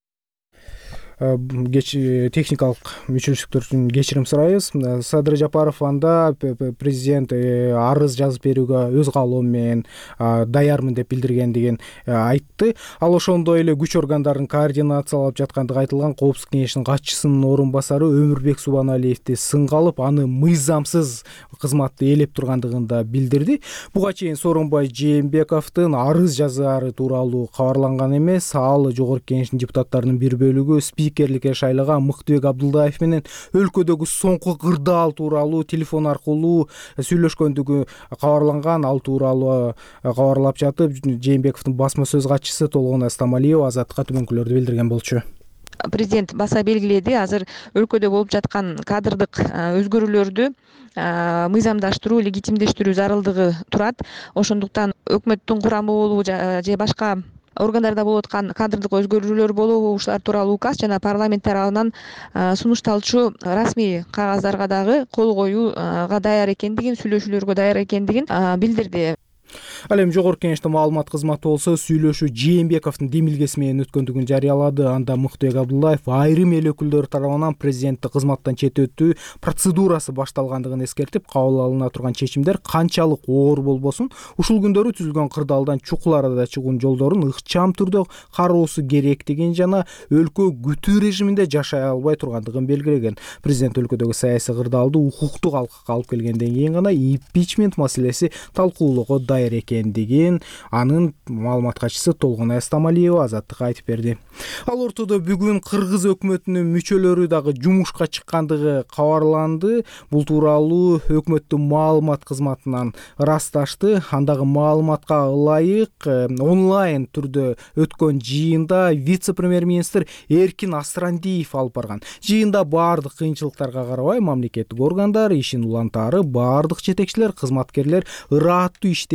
техникалык мүчөчүлүктөр үчүн кечирим сурайбыз. Садыр Жапаров анда президент арыз жазып берүүгө өз каалоом менен даярмын деп билдиргендигин айтты. Ал ошондой эле күч органдарын координациялап жаткандыгы айтылган Коопсуздук кеңешинин катчысынын орун басары Өмүрбек Субаналиевди сынга алып, аны мыйзамсыз кызматты ээлеп тургандыгын да билдирди. Буга чейин Сооронбай Жээнбековдун арыз жазаары тууралуу кабарланган эмес. Ал Жогорку Кеңештин депутаттарынын бир бөлүгү спикерликке шайлаган Мыктыбек Абдулдаев менен өлкөдөгү соңку кырдаал тууралуу телефон аркылуу сүйлөшкөндүгү кабарланган. Ал тууралуу кабарлап жатып, Жээнбековдун басма сөз катчысы Толгон Астамалиева Азаттыкка түгөнкүлөрдү билдирген болчу. Президент баса белгиледи, азыр өлкөдө болуп жаткан кадрдык өзгөрүүлөрдү мыйзамдаштыруу, легитимдештирүү зарылдыгы турат. Ошондуктан өкмөттүн курамы болуу же башка органдарда болуп аткан кадрдык өзгөрүүлөр болобу, ушулар тууралуу указ жана парламент тарабынан сунушталчу расмий кагаздарга дагы кол коюуга даяр экендигин, сүйлөшүүлөргө даяр экендигин билдирди. Ал эми Жогорку Кеңештин маалымат кызматы болсо сүйлөшүү Жээнбековдун демилгеси менен өткөндүгүн жарыялады. Анда Мыктыбек Абдулдаев айрым эл өкүлдөрү тарабынан президентти кызматтан четтетүү процедурасы башталгандыгын эскертип, кабыл алына турган чечимдер канчалык оор болбосун, ушул күндөрү түзүлгөн кырдаалдан чукул арада чыгуунун жолдорун ыкчам түрдө кароосу керектигин жана өлкө күтүү режиминде жашай албай тургандыгын белгилеген. Президент өлкөдөгү саясий кырдаалды укуктук алкакка алып келгенден кийин гана импичмент маселеси талкуулоого даяр экендигин анын маалымат катчысы Толгон Астамалиева Азаттыкка айтып берди. Ал ортодо бүгүн Кыргыз өкмөтүнүн мүчөлөрү дагы жумушка чыккандыгы кабарланды. Бул тууралуу өкмөттүн маалымат кызматынан ырасташты. Андагы маалыматка ылайык онлайн түрдө өткөн жыйында вице-премьер-министр Эркин Асрандиев алып барган. Жыйында баардык кыйынчылыктарга карабай мамлекеттик органдар, ишин улантары баардык жетекчилер, кызматкерлер ырааттуу иштеши жана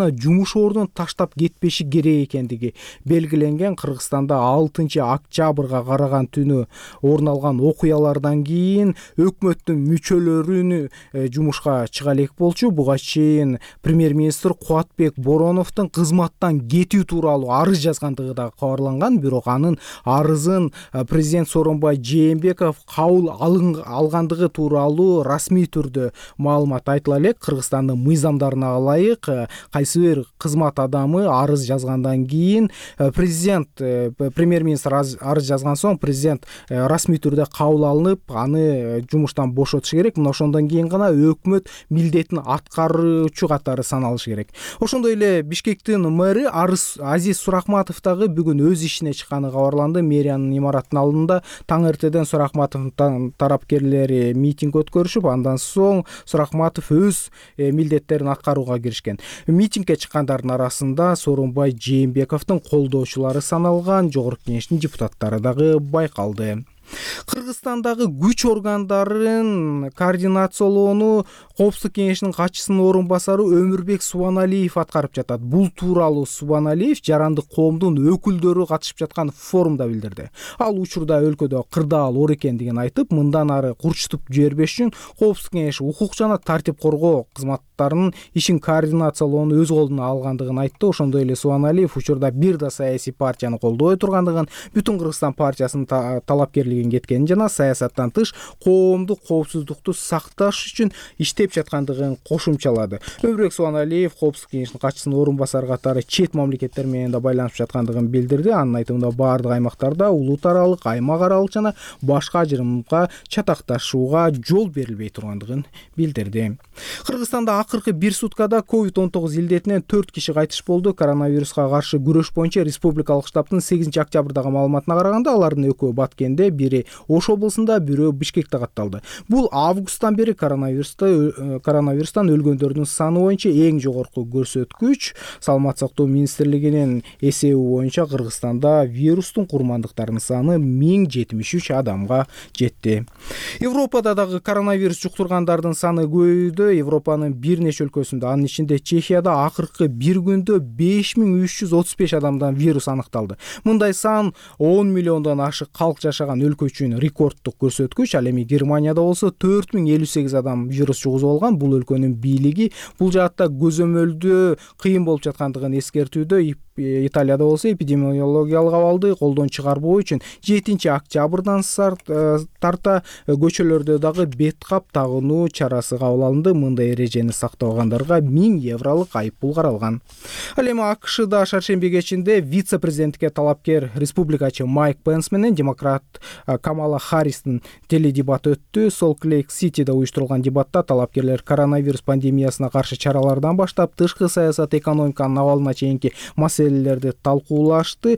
жумуш ордун таштап кетпеши керек экендиги белгиленген. Кыргызстанда алтынчы октябрга караган түнү орун алган окуялардан кийин өкмөттүн мүчөлөрүн жумушка чыга элек болчу. Буга чейин премьер-министр Кубатбек Бороновдун кызматтан кетүү тууралуу арыз жазгандыгы да кабарланган. Бирок анын арызын президент Сооронбай Жээнбеков кабыл алгандыгы тууралуу расмий түрдө маалымат айтыла элек. Кыргызстандын мыйзамдарына ылайык кайсы бир кызмат адамы арыз жазгандан кийин президент премьер-министр арыз жазган соң президент расмий түрдө кабыл алынып, аны жумуштан бошотуш керек. Мына ошондон кийин гана өкмөт милдетин аткаруучу катары саналыш керек. Ошондой эле Бишкектин мэри Азиз Сурахматов дагы бүгүн өз ишине чыкканы кабарланды. Мэриянын имаратынын алдында таң эртеден Сурахматовдун тарапкерлери митинг өткөрүшүп, андан соң Сурахматов өз милдеттерин аткарууга киришкен. Митингге чыккандардын арасында Сооронбай Жээнбековдун колдоочулары саналган жогорку кеңештин депутаттары дагы байкалды. Кыргызстандагы күч органдарын координациялоону Коопсуздук кеңешинин катчысынын орун басары Өмүрбек Субаналиев аткарып жатат. Бул тууралуу Субаналиев жарандык коомдун өкүлдөрү катышып жаткан форумда билдирди. Ал учурда өлкөдө кырдаал оор экендигин айтып, мындан ары курчутуп жибербеш үчүн Коопсуздук кеңеши укук жана тартип коргоо кызматтарынын ишин координациялоону өз колуна алгандыгын айтты. Ошондой эле Субаналиев учурда бир да саясий партияны колдобой тургандыгын, Бүтүн Кыргызстан партиясынын талапкерлигин кеткенин жана саясаттан тыш коомдук коопсуздукту сакташ үчүн иштеп жаткандыгын кошумчалады. Өмүрбек Субаналиев Коопсуздук кеңешинин катчысынын орун басары катары чет мамлекеттер менен да байланышып жаткандыгын билдирди. Анын айтымында бардык аймактарда улут аралык, аймак аралык жана башка ажырымга чатакташууга жол берилбей тургандыгын билдирди. Кыргызстанда акыркы бир суткада ковид он тогуз илдетинен төрт киши кайтыш болду. Коронавируска каршы күрөш боюнча республикалык штабтын сегизинчи октябрдагы маалыматына караганда алардын экөө Баткенде, бири Ош облусунда, бирөө Бишкекте катталды. Бул августтан бери коронавирустан коронавирустан өлгөндөрдүн саны боюнча эң жогорку көрсөткүч. Саламат сактоо министрлигинин эсеби боюнча Кыргызстанда вирустун курмандыктарынын саны миң жетимиш үч адамга жетти. Европада дагы коронавирус жуктургандардын саны көбөйдү. Европанын бир нече өлкөсүндө, анын ичинде Чехияда акыркы бир күндө беш миң үч жүз отуз беш адамдан вирус аныкталды. Мындай сан он миллиондон ашык калк жашаган өлкө үчүн рекордтук көрсөткүч. Ал эми Германияда болсо төрт миң элүү сегиз адам вирус жугузуп алган. Бул өлкөнүн бийлиги бул жаатта көзөмөлдөө кыйын болуп жаткандыгын эскертүүдө. Италияда болсо эпидемиологиялык абалды колдон чыгарбоо үчүн жетинчи октябрдан тарта көчөлөрдө дагы бет кап тагынуу чарасы кабыл алынды. Мындай эрежени сактабагандарга миң евролук айыппул каралган. Ал эми АКШда шаршемби кечинде вице-президентке талапкер республикачы Майк Пенс менен демократ Камала Харристин теледебат өттү. Солт-Лейк-Ситиде уюштурулган дебатта талапкерлер коронавирус пандемиясына каршы чаралардан баштап тышкы саясат, экономиканын абалына чейинки маселелерди талкуулашты.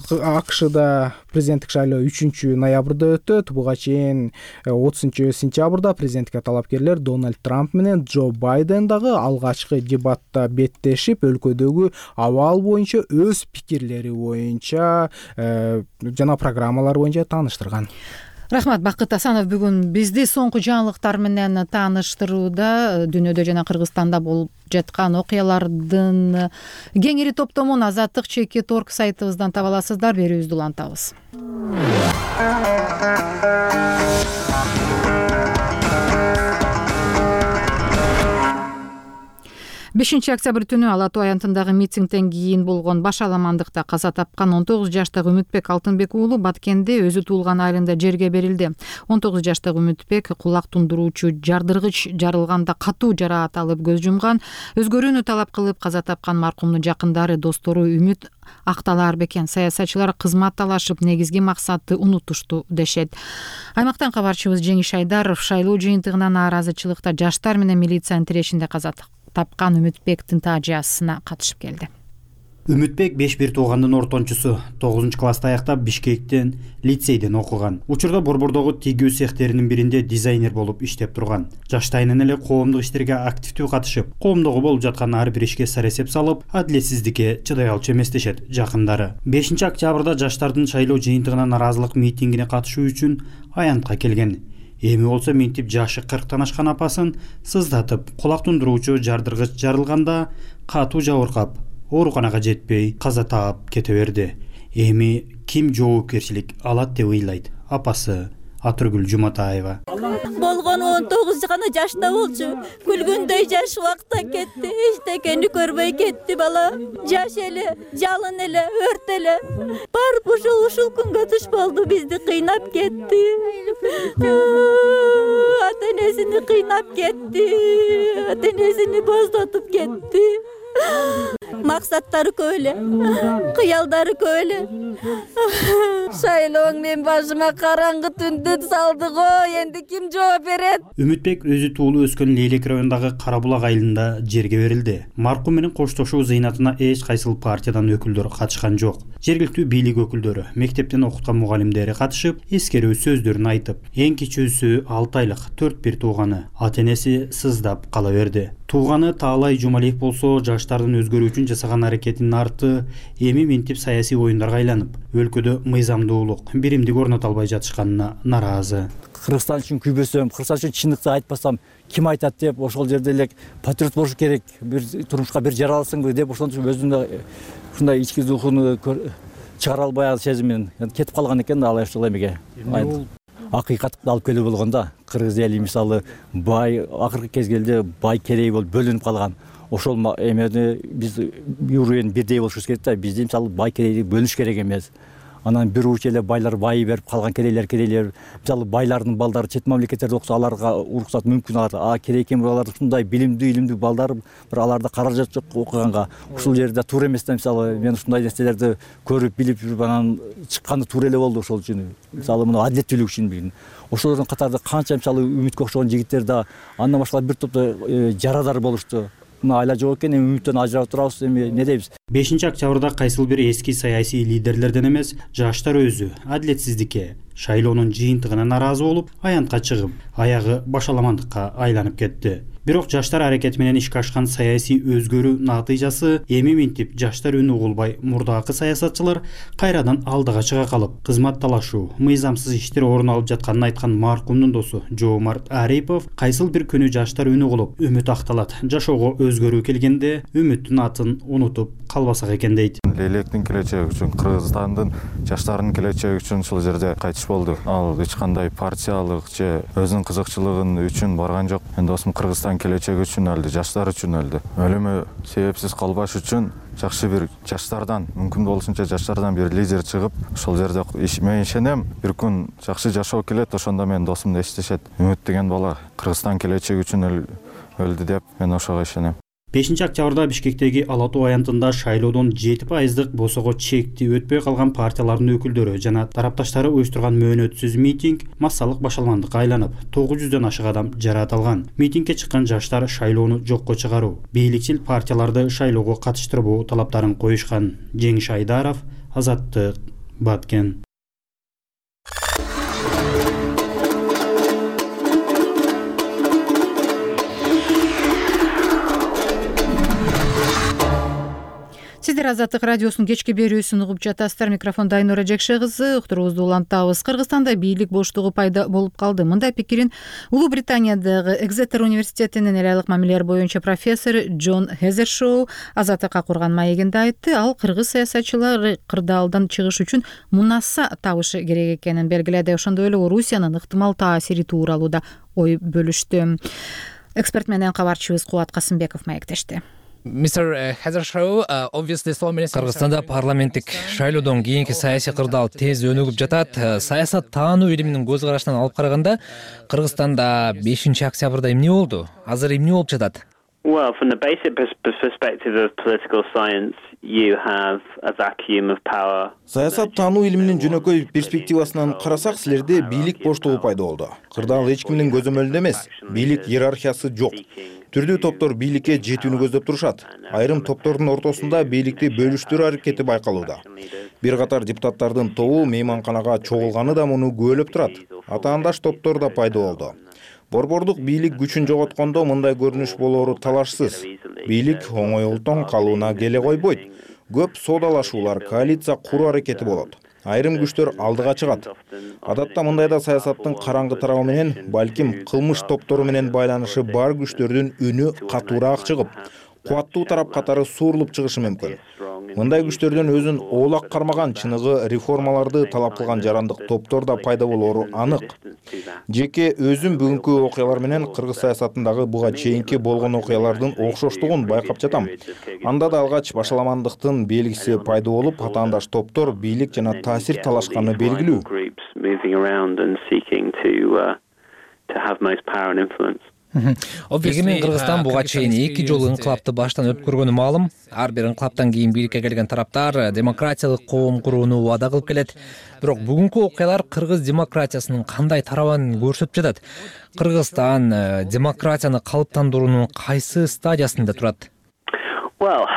АКШда президенттик шайлоо үчүнчү ноябрда өтөт. Буга чейин отузунчу сентябрда президенттикке талапкерлер Дональд Трамп менен Джо Байден дагы алгачкы дебатта беттешип, өлкөдөгү абал боюнча өз пикирлери боюнча жана программалар боюнча тааныштырган. Рахмат, Бакыт Асанов бүгүн бизди соңку жаңылыктар менен тааныштырууда дүйнөдө жана Кыргызстанда болуп жаткан окуялардын кеңири топтомун Азаттык чекит точка орг сайтыбыздан таба аласыздар. Берүүбүздү улантабыз. бешинчи октябрь түнү Ала Тоо аянтындагы митингден кийин болгон башаламандыкта каза тапкан он тогуз жаштагы Үмүтбек Алтынбек уулу Баткенде өзү туулган айылында жерге берилди. он тогуз жаштагы Үмүтбек кулак тундуруучу жардыргыч жарылганда катуу жараат алып көз жумган. Өзгөрүүнү талап кылып каза тапкан маркумдун жакындары, достору үмүт акталар бекен. Саясатчылар кызмат талашып, негизги максатты унутушту дешет. Аймактан кабарчыбыз Жеңиш Айдаров шайлоо жыйынтыгына нааразычылыкта жаштар менен милициянын тирешинде каза тапкан Үмүтбектин таажиясына катышып келди. Үмүтбек беш бир туугандын ортончусу, тогузунчу класста аяктап Бишкектен лицейден окуган. Учурда Борбордогу тигүү цехтеринин биринде дизайнер болуп иштеп турган. Жаштайынан эле коомдук иштерге активдүү катышып, коомдогу болуп жаткан ар бир ишке саресеп салып, адилетсиздикке чыдай алчу эмес дешет жакындары. бешинчи октябрда жаштардын шайлоо жыйынтыгына нааразылык митингине катышуу үчүн аянтка келген. Эми болсо минтип жашы кырктан ашкан апасын сыздатып, кулак тундуруучу жардыргыч жарылганда катуу жабыркап ооруканага жетпей каза таап кете берди. Эми ким жоопкерчилик алат деп ыйлайт апасы Атыргүл Жуматаева. Болгон он тогуз гана жашта болчу. Күлгөндөй жаш убакта кетти. Эчтекени көрбөй кетти бала. Жаш эле, жалын эле, өрт эле. Барып ушул ушул күнгө туш болду, бизди кыйнап кетти. Ата-энесини кыйнап кетти. Ата-энесини боздотуп кетти. Максаттары көп эле, кыялдары көп эле. Шайлооң мен башыма караңгы түндү салды го, энди ким жооп берет? Үмүтбек өзү туулуу өскөн Лейлек районундагы Карабулак айылында жерге берилди. Маркум менен коштошуу зыйнатына эч кайсыл партиядан өкүлдөр катышкан жок. Жергиликтүү бийлик өкүлдөрү, мектептен окуткан мугалимдери катышып, эскерүү сөздөрүн айтып, эң кичүүсү алты айлык төрт бир тууганы ата-энеси сыздап кала берди. Тууганы Таалай Жумалиев болсо, жаштардын өзгөрүү үчүн жасаган аракетинин арты эми минтип саясий оюндарга айланып, өлкөдө мыйзамдуулук, биримдик орното албай жатышканына наразы. Кыргызстан үчүн күйбөсөм, Кыргызстан үчүн чындыкты айтпасам, ким айтат деп, ошол жерде эле патриот болуш керек, бир турмушка бир жара алсыңбы деп, ошондо өзүнүн ушундай ички рухуну чыгара албай сезимин кетип калган экен да, алай ушул эмеге. Акыйкатты алып келүү болгондо кыргыз эли мисалы бай акыркы кезгелде бай керей болуп бөлүнүп калган. Ошол эмени биз юрен бирдей болушубуз керек да, бизде мисалы бай керейди бөлүш керек эмес. Анан бир уч эле байлар байы берип калган керейлер керейлер мисалы байлардын балдары чет мамлекеттерде окуса аларга уруксат мүмкүн, алар а керей экен, алар ушундай билимдүү илимдүү балдар, бир аларда каражат жок окуганга. Ушул жерде туура эмес да, мисалы мен ушундай нерселерди көрүп билип жүрүп анан чыкканы туура эле болду ошол үчүн. Мисалы муну адилеттүүлүк үчүн ошолордун катарында канча мисалы Үмүткө окшогон жигиттер да, андан башка бир топто жарадар болушту. Мына айла жок экен, эми Үмүттөн ажырап турабыз, эми не дейбиз? бешинчи октябрда кайсыл бир эски саясий лидерлерден эмес, жаштар өзү адилетсиздикке, шайлоонун жыйынтыгына наразы болуп, аянтка чыгып, аягы башаламандыкка айланып кетти. Бирок жаштар аракети менен ишке ашкан саясий өзгөрүү натыйжасы эми минтип жаштар үнү угулбай, мурдагы саясатчылар кайрадан алдыга чыга калып, кызмат талашуу, мыйзамсыз иштер орун алып жатканын айткан маркумдун досу Жоомарт Арипов кайсыл бир күнү жаштар үнү угулуп, үмүт акталат, жашоого өзгөрүү келгенде үмүттүн атын унутуп калбасак экен дейт. Лейлектин келечеги үчүн, Кыргызстандын жаштарынын келечеги үчүн ушул жерде кайтыш болду. Ал эч кандай партиялык же өзүнүн кызыкчылыгын үчүн барган жок. Мен досум Кыргызстан келечеги үчүн өлдү, жаштар үчүн өлдү. Өлүмү себепсиз калбаш үчүн жакшы бир жаштардан, мүмкүн болушунча жаштардан бир лидер чыгып, ошол жерде мен ишенем, бир күн жакшы жашоо келет, ошондо мен досумду эстешет. Үмүт деген бала Кыргызстан келечеги үчүн өлдү деп мен ошого ишенем. бешинчи октябрда Бишкектеги Ала Тоо аянтында шайлоодон жети пайыздык босого чекти өтпөй калган партиялардын өкүлдөрү жана тарапташтары уюштурган мөөнөтсүз митинг массалык башаламандыкка айланып, тогуз жүздөн ашык адам жаратылган. Митингге чыккан жаштар шайлоону жокко чыгаруу, бийликчил партияларды шайлоого катыштырбоо талаптарын коюшкан. Жеңиш Айдаров, Азаттык, Баткен. Сиздер Азаттык радиосунун кечки берүүсүн угуп жатасыздар. Микрофондо Айнура Жекше кызы. Уктуруубузду улантабыз. Кыргызстанда бийлик боштугу пайда болуп калды. Мындай пикирин Улуу Британиядагы Экзетер университетинин эл айлык мамилелер боюнча профессор Джон Хезершоу Азаттыкка курган маегинде айтты. Ал кыргыз саясатчылары кырдаалдан чыгыш үчүн мунаса табышы керек экенин белгиледи. Ошондой эле Орусиянын ыктымал таасири тууралуу да ой бөлүштү. Эксперт менен кабарчыбыз Кубат Касымбеков маектешти. Кыргызстанда парламенттик шайлоодон кийинки саясий кырдаал тез өнүгүп жатат. Саясат таануу илиминин көз карашынан алып караганда, Кыргызстанда бешинчи октябрда эмне болду? Азыр эмне болуп жатат? Well, from the basic perspective of political science, you have a vacuum of power. Саясат таануу илиминин жөнөкөй перспективасынан карасак, силерде бийлик боштугу пайда болду. Кырдаал эч кимдин көзөмөлүндө эмес, бийлик иерархиясы жок. Түрдүү топтор бийликке жетүүнү көздөп турушат. Айрым топтордун ортосунда бийликти бөлүштүрүү аракети байкалууда. Бир катар депутаттардын тобу мейманканага чогулганы да муну күбөлөп турат. Атаандаш топтор да пайда болду. Борбордук бийлик күчүн жоготкондо мындай көрүнүш болоору талашсыз. Бийлик оңой ултон калууна келе койбойт. Көп соодалашуулар, коалиция куруу аракети болот. Айрым күчтөр алдыга чыгат. Адатта мындайда саясаттын караңгы тарабы менен, балким кылмыш топтору менен байланышы бар күчтөрдүн үнү катуураак чыгып, кубаттуу тарап катары суурулуп чыгышы мүмкүн. Мындай күчтөрдөн өзүн оолак кармаган чыныгы реформаларды талап кылган жарандык топтор да пайда болоору анык. Жеке өзүм бүгүнкү окуялар менен кыргыз саясатындагы буга чейинки болгон окуялардын окшоштугун байкап жатам. Анда да алгач башаламандыктын белгиси пайда болуп, атаандаш топтор бийлик жана таасир талашканы белгилүү. Эгемен Кыргызстан буга чейин эки жолу инкылапты баштан өткөргөнү маалым. Ар бир инкылаптан кийин бийликке келген тараптар демократиялык коом курууну убада кылып келет. Бирок бүгүнкү окуялар кыргыз демократиясынын кандай тарабын көрсөтүп жатат? Кыргызстан демократияны калыптандыруунун кайсы стадиясында турат? Well,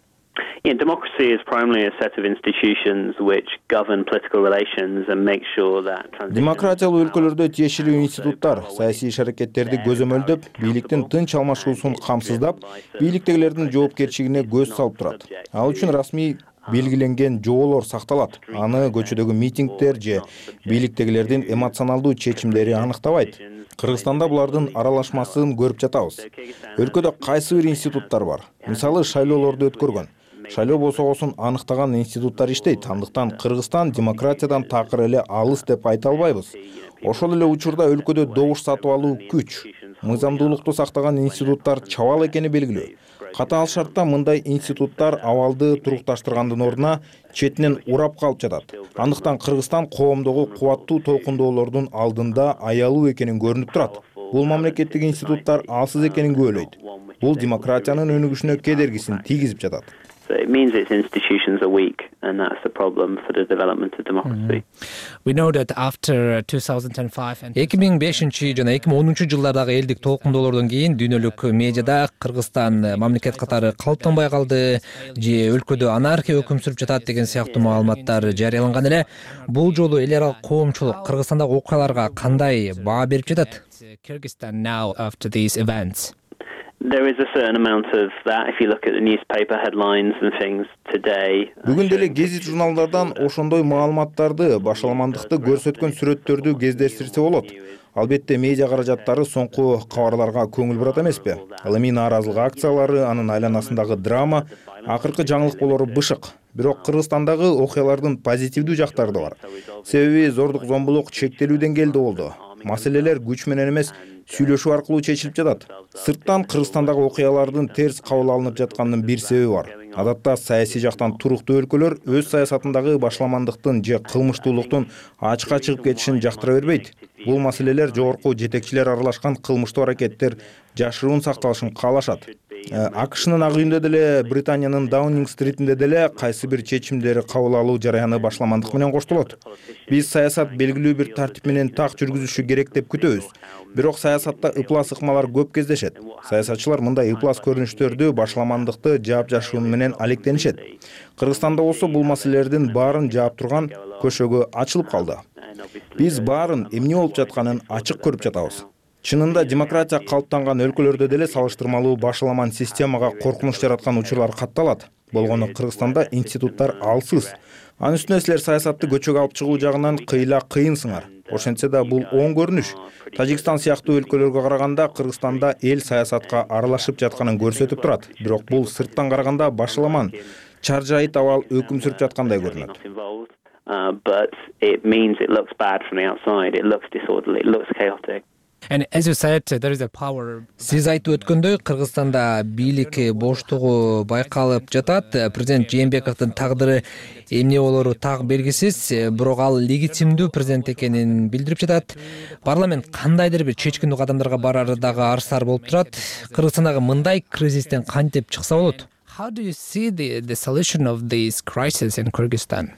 yeah, democracy is primarily a set of institutions which govern political relations and make sure that Демократиялуу өлкөлөрдө тиешелүү институттар саясий иш-аракеттерди көзөмөлдөп, бийликтин тынч алмашуусун камсыздап, бийликтегилердин жоопкерчилигине көз салып турат. Ал үчүн расмий белгиленген жоболор сакталат. Аны көчөдөгү митингдер же бийликтегилердин эмоционалдуу чечимдери аныктабайт. Кыргызстанда булардын аралашмасын көрүп жатабыз. Өлкөдө кайсы бир институттар бар? Мисалы, шайлоолорду өткөргөн. Шайлоо босогосун аныктаган институттар иштейт. Андыктан Кыргызстан демократиядан такыр эле алыс деп айта албайбыз. Ошол эле учурда өлкөдө добуш сатып алуу күч, мыйзамдуулукту сактаган институттар чабал экени белгилүү. Катаал шартта мындай институттар абалды турукташтыргандын ордуна четинен урап калып жатат. Андыктан Кыргызстан коомдогу кубаттуу толкундоолордун алдында аялуу экенин көрүнүп турат. Бул мамлекеттик институттар алсыз экенин күбөлөйт. Бул демократиянын өнүгүшүнө кедергисин тийгизип жатат. So it means its institutions are weak, and that's the problem for the development of democracy. We know that after two thousand five and эки миң бешинчи жана эки миң онунчу жылдардагы элдик толкундоолордон кийин дүйнөлүк медиада Кыргызстан мамлекет катары калыптанбай калды же өлкөдө анархия өкүм сүрүп жатат деген сыяктуу маалыматтар жарыяланган эле. Бул жолу эл аралык коомчулук Кыргызстандагы окуяларга кандай баа берип жатат? Kyrgyzstan now after these events. There is a certain amount of that if you look at the newspaper headlines and things today. Бүгүн деле гезит журналдардан ошондой маалыматтарды, башаламандыкты көрсөткөн сүрөттөрдү кездештирсе болот. Албетте медиа каражаттары соңку кабарларга көңүл бурат эмеспи? Ал эми нааразылык акциялары, анын айланасындагы драма, акыркы жаңылык болору бышык. Бирок Кыргызстандагы окуялардын позитивдүү жактары да бар. Себеби зордук зомбулук чектелүү деңгээлде болду. Маселелер күч менен эмес, сүйлөшүү аркылуу чечилип жатат. Сырттан Кыргызстандагы окуялардын терс кабыл алынып жатканынын бир себеби бар. Адатта саясий жактан туруктуу өлкөлөр өз саясатындагы башаламандыктын же кылмыштуулуктун ачыкка чыгып кетишин жактыра бербейт. Бул маселелер жогорку жетекчилер аралашкан кылмыштуу аракеттер жашыруун сакталышын каалашат. АКШнын ак үйүндө деле, Британиянын Даунинг-стритинде деле кайсы бир чечимдери кабыл алуу жараяны башаламандык менен коштолот. Биз саясат белгилүү бир тартип менен так жүргүзүшү керек деп күтөбүз. Бирок саясатта ыплас ыкмалар көп кездешет. Саясатчылар мындай ыплас көрүнүштөрдү башаламандыкты жаап жашуун менен алектенишет. Кыргызстанда болсо бул маселелердин баарын жаап турган көшөгө ачылып калды. Биз баарын эмне болуп жатканын ачык көрүп жатабыз. Чынында демократия калыптанган өлкөлөрдө деле салыштырмалуу башаламан системага коркунуч жараткан учурлар катталат. Болгону Кыргызстанда институттар алсыз. Анын үстүнө силер саясатты көчөгө алып чыгуу жагынан кыйла кыйынсыңар. Ошентсе да бул оң көрүнүш. Тажикстан сыяктуу өлкөлөргө караганда Кыргызстанда эл саясатка аралашып жатканын көрсөтүп турат. Бирок бул сырттан караганда башаламан, чаржайыт абал өкүм сүрүп жаткандай көрүнөт. Uh, but it means it looks bad from the outside. It looks disorderly. It looks chaotic. And as you said, there is a power. Сиз айтып өткөндөй, Кыргызстанда бийлик боштугу байкалып жатат. Президент Жээнбековдун тагдыры эмне болору так белгисиз, бирок ал легитимдүү президент экенин билдирип жатат. Парламент кандайдыр бир чечкиндүү кадамдарга барары дагы арсар болуп турат. Кыргызстандагы мындай кризистен кантип чыкса болот? How do you see the the solution of this crisis in Kyrgyzstan?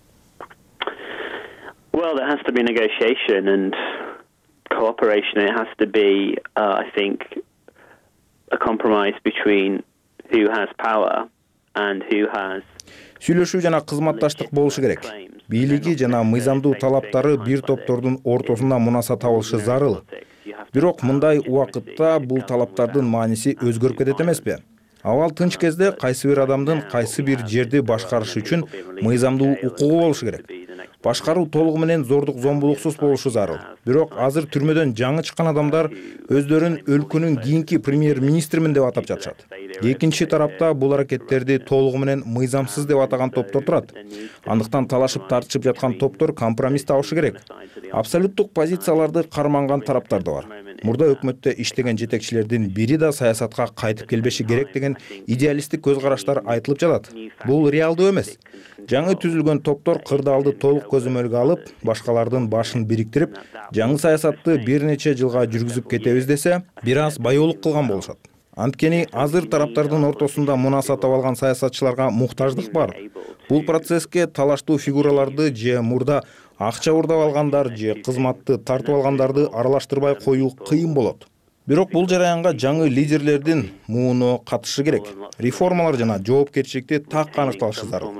Well, there has to be negotiation and cooperation. It has to be, uh, I think, a compromise between who has power and who has. Сүйлөшүү жана кызматташтык болушу керек. Бийлиги жана мыйзамдуу талаптары бир топтордун ортосунда мунаса табылышы зарыл. Бирок мындай убакытта бул талаптардын мааниси өзгөрүп кетет эмеспи? Авал тынч кезде кайсы бир адамдын кайсы бир жерди башкарышы үчүн мыйзамдуу укугу болушу керек. башкаруу толугу менен зордук зомбулуксуз болушу зарыл. Бирок азыр түрмөдөн жаңы чыккан адамдар өздөрүн өлкөнүн кийинки премьер-министримин деп атап жатышат. Экинчи тарапта бул аракеттерди толугу менен мыйзамсыз деп атаган топтор турат. Андыктан талашып тартышып жаткан топтор компромисс табышы керек. Абсолюттук позицияларды карманган тараптар да бар. Мурда өкмөттө иштеген жетекчилердин бири да саясатка кайтып келбеши керек деген идеалисттик көз караштар айтылып жатат. Бул реалдуу эмес. Жаңы түзүлгөн топтор кырдаалды толук көзөмөлгө алып, башкалардын башын бириктирип, жаңы саясатты бир нече жылга жүргүзүп кетебиз десе, бир аз баяулук кылган болушат. Анткени азыр тараптардын ортосунда муна сатып алган саясатчыларга муктаждык бар. Бул процесске талаштуу фигураларды же мурда акча урдап алгандар же кызматты тартып алгандарды аралаштырбай коюу кыйын болот. Бирок бул жараянга жаңы лидерлердин мууну катышы керек. Реформалар жана жоопкерчиликти так аныкталышы зарыл.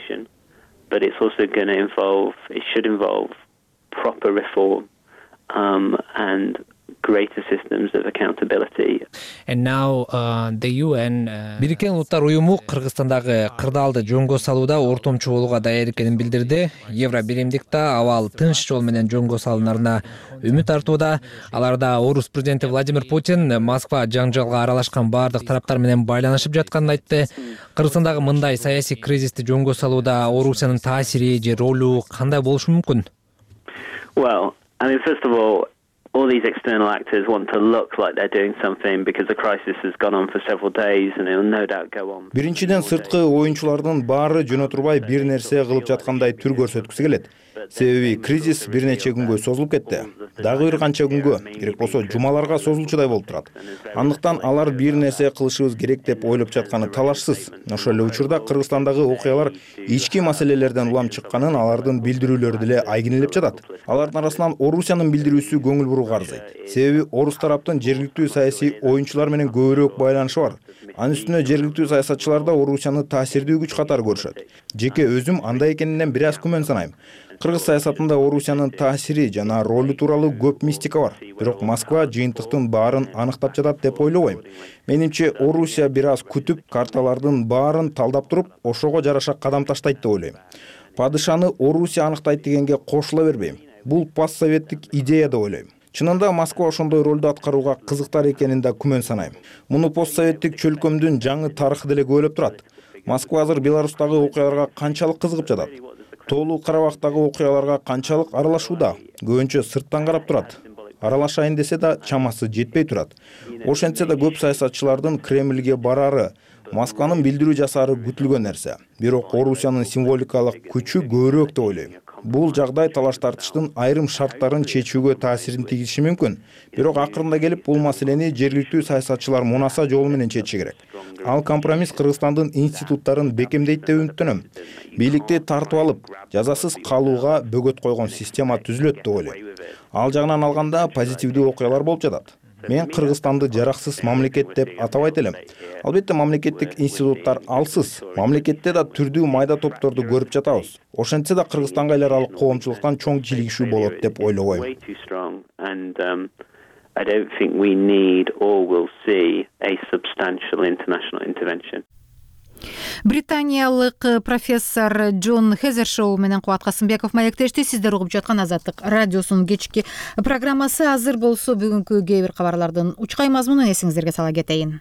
But it's also going to involve, it should involve proper reform um, and greater systems of accountability. And now uh, the U N Бириккен Улуттар уюму Кыргызстандагы кырдаалды жөнгө салууда ортомчу болууга даяр экенин билдирди. Евро биримдик да абал тынч жол менен жөнгө салынарына үмүт артууда. Аларда Орус президенти Владимир Путин Москва жаңжалга аралашкан баардык тараптар менен байланышып жатканын айтты. Кыргызстандагы мындай саясий кризисти жөнгө салууда Орусиянын таасири же ролу кандай болушу мүмкүн? Well, I mean, first of all, all these external actors want to look like they're doing something because the crisis has gone on for several days and it will no doubt go on. Биринчиден сырткы оюнчулардын баары жөнө турбай бир нерсе кылып жаткандай түр көрсөткүсү келет. Себеби кризис бир нече күнгө созулуп кетти. Дагы бир канча күнгө, керек болсо жумаларга созулчудай болуп турат. Андыктан алар бир нерсе кылышыбыз керек деп ойлоп жатканы талашсыз. Ошол эле учурда Кыргызстандагы окуялар ички маселелерден улам чыкканын алардын билдирүүлөрү деле айгинелеп жатат. Алардын арасынан Орусиянын билдирүүсү көңүл бурууга арзайт. Себеби орус тараптын жергиликтүү саясий оюнчулар менен көбүрөөк байланышы бар. Анын үстүнө жергиликтүү саясатчылар да Орусияны таасирдүү күч катары көрүшөт. Жеке өзүм андай экенинен бир аз күмөн санайм. Кыргыз саясатында Орусиянын таасири жана ролу тууралуу көп мистика бар. Бирок Москва жыйынтыктын баарын аныктап жатат деп ойлобойм. Менимче Орусия бир аз күтүп, карталардын баарын талдап туруп, ошого жараша кадам таштайт деп ойлойм. Падышаны Орусия аныктайт дегенге кошула бербейм. Бул постсоветтик идея деп ойлойм. Чынында Москва ошондой ролду аткарууга кызыктар экенин да күмөн санайм. Муну постсоветтик чөлкөмдүн жаңы тарыхы деле күбөлөп турат. Москва азыр Беларустагы окуяларга канчалык кызыгып жатат? Тоолуу Карабактагы окуяларга канчалык аралашууда? Көбүнчө сырттан карап турат. Аралашайын десе да чамасы жетпей турат. Ошентсе да көп саясатчылардын Кремльге барары, Москванын билдирүү жасаары күтүлгөн нерсе. Бирок Орусиянын символикалык күчү көбүрөөк деп ойлойм. Бул жагдай талаш тартыштын айрым шарттарын чечүүгө таасирин тийгизиши мүмкүн. Бирок акырында келип бул маселени жергиликтүү саясатчылар мунаса жолу менен чечиши керек. Ал компромисс Кыргызстандын институттарын бекемдейт деп үмүттөнөм. Бийликти тартып алып, жазасыз калууга бөгөт койгон система түзүлөт деп ойлойм. Ал жагынан алганда позитивдүү окуялар болуп жатат. Мен Кыргызстанды жараксыз мамлекет деп атабайт элем. Албетте мамлекеттик институттар алсыз. Мамлекетте да түрдүү майда топторду көрүп жатабыз. Ошентсе да Кыргызстанга эл аралык коомчулуктан чоң кийлигишүү болот деп ойлобойм. I don't think we need or will see a substantial international intervention. Британиялык профессор Джон Хезершоу менен Кубат Касымбеков маектешти. Сиздер угуп жаткан Азаттык радиосунун кечки программасы. Азыр болсо бүгүнкү кээ бир кабарлардын учкай мазмунун эсиңиздерге сала кетейин.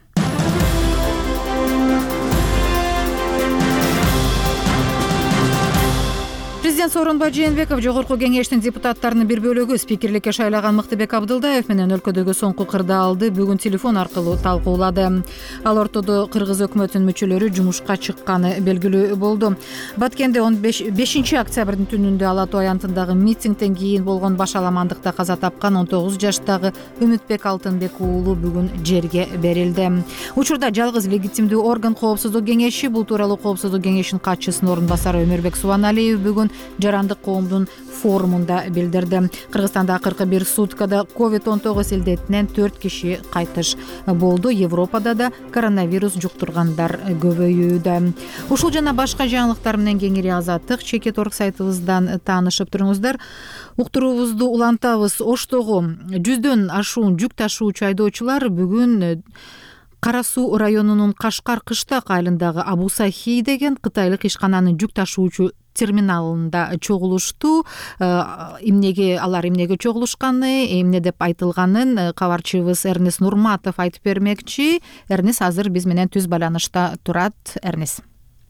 Президент Сооронбай Жээнбеков жогорку кеңештин депутаттарынын бир бөлүгү спикерликке шайлаган Мыктыбек Абдылдаев менен өлкөдөгү соңку кырдаалды бүгүн телефон аркылуу талкуулады. Ал ортодо кыргыз өкмөтүнүн мүчөлөрү жумушка чыкканы белгилүү болду. Баткенде он бешинчи октябрдын түнүндө Ала Тоо аянтындагы митингден кийин болгон башаламандыкта каза тапкан он тогуз жаштагы Үмүтбек Алтынбек уулу бүгүн жерге берилди. Учурда жалгыз легитимдүү орган Коопсуздук кеңеши. Бул тууралуу Коопсуздук кеңешинин катчысынын орун басары Өмүрбек Субаналиев бүгүн жарандык коомдун форумунда билдирди. Кыргызстанда акыркы бир суткада ковид он тогуз илдетинен төрт киши кайтыш болду. Европада да коронавирус жуктургандар көбөйүүдө. Ушул жана башка жаңылыктар менен кеңири Азаттык чекит орг сайтыбыздан таанышып туруңуздар. Уктуруубузду улантабыз. Оштогу жүздөн ашуун жүк ташуучу айдоочулар бүгүн Кара Суу районунун Кашкар Кыштак айылындагы Абусахи деген кытайлык ишкананын жүк ташуучу терминалында чогулушту. Эмнеге алар эмнеге чогулушканы, эмне деп айтылганын кабарчыбыз Эрнес Нурматов айтып бермекчи. Эрнес азыр биз менен түз байланышта турат. Эрнес.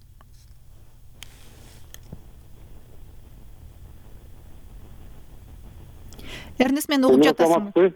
Эрнес, мен угуп жатасыңбы?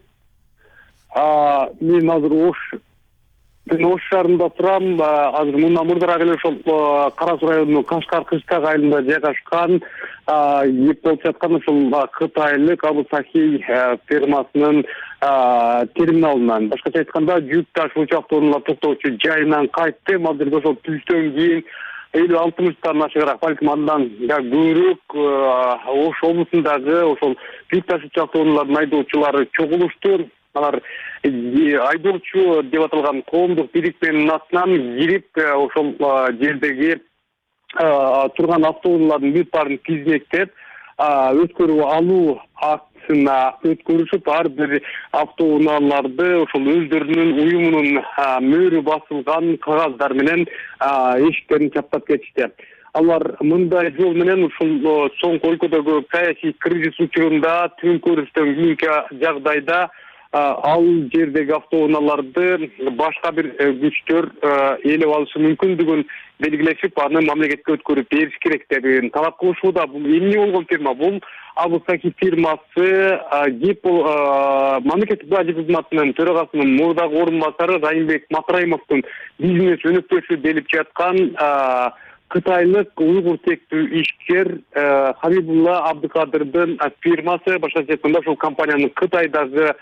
Мен азыр Ош Ош шаарында турам. Азыр мындан мурдараак эле ошол Кара Суу районунун Кашкар Кыштак айылында жайгашкан эп болуп жаткан ушул Кытайлык Абусахи фирмасынын терминалынан, башкача айтканда жүк ташуучу автоунаалар токтоочу жайынан кайттым. Азыр ошол түштөн кийин элүү алтымыштан ашыгыраак, балким андан да көбүрөөк Ош облусундагы ошол жүк ташуучу автоунаалардын айдоочулары чогулушту. Алар айдоочу деп аталган коомдук бириктменин атынан кирип ошол жердеги турган автоунаалардын бүт баарын тизмектеп өткөрүп алуу актысына өткөрүшүп, ар бир автоунааларды ошол өздөрүнүн уюмунун мөөрү басылган кагаздар менен эшиктерин чаптап кетишти. Алар мындай жол менен ушул соңку өлкөдөгү саясий кризис учурунда төңкөрүштөн кийинки жагдайда ал жердеги автоунааларды башка бир күчтөр ээлеп алышы мүмкүндүгүн белгилешип, аны мамлекетке өткөрүп бериш керек деп талап кылышууда. Бул эмне болгон фирма? Бул Абусахи фирмасы ГИП мамлекеттик бажы кызматынын төрагасынын мурдагы орун басары Райымбек Матраимовдун бизнес өнөктөшү делип жаткан Кытайлык уйгур тектүү ишкер Хабибулла Абдыкадырдын фирмасы. Башкача айтканда ушул компаниянын Кытайдагы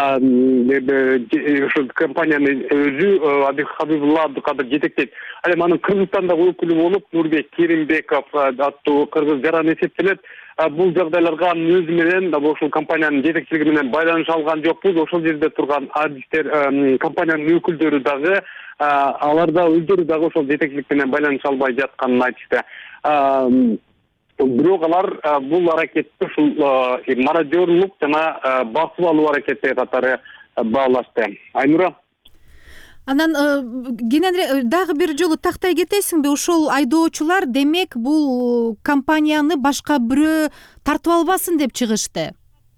ушул компаниянын өзү Хабибулла Абдыкадыр жетектейт. Ал эми анын Кыргызстандагы өкүлү болуп Нурбек Керимбеков аттуу кыргыз жаран эсептелет. Бул жагдайларга анын өзү менен ошол компаниянын жетекчилиги менен байланыш алган жокпуз. Ошол жерде турган адистер, компаниянын өкүлдөрү дагы алар да өздөрү дагы ошол жетекчилик менен байланыша албай жатканын айтышты. Бирок алар бул аракетти ушул мародёрлук жана басып алуу аракети катары баалашты. Айнура. Анан кененирээк дагы бир жолу тактай кетесиңби? Ошол айдоочулар демек бул компанияны башка бирөө тартып албасын деп чыгышты.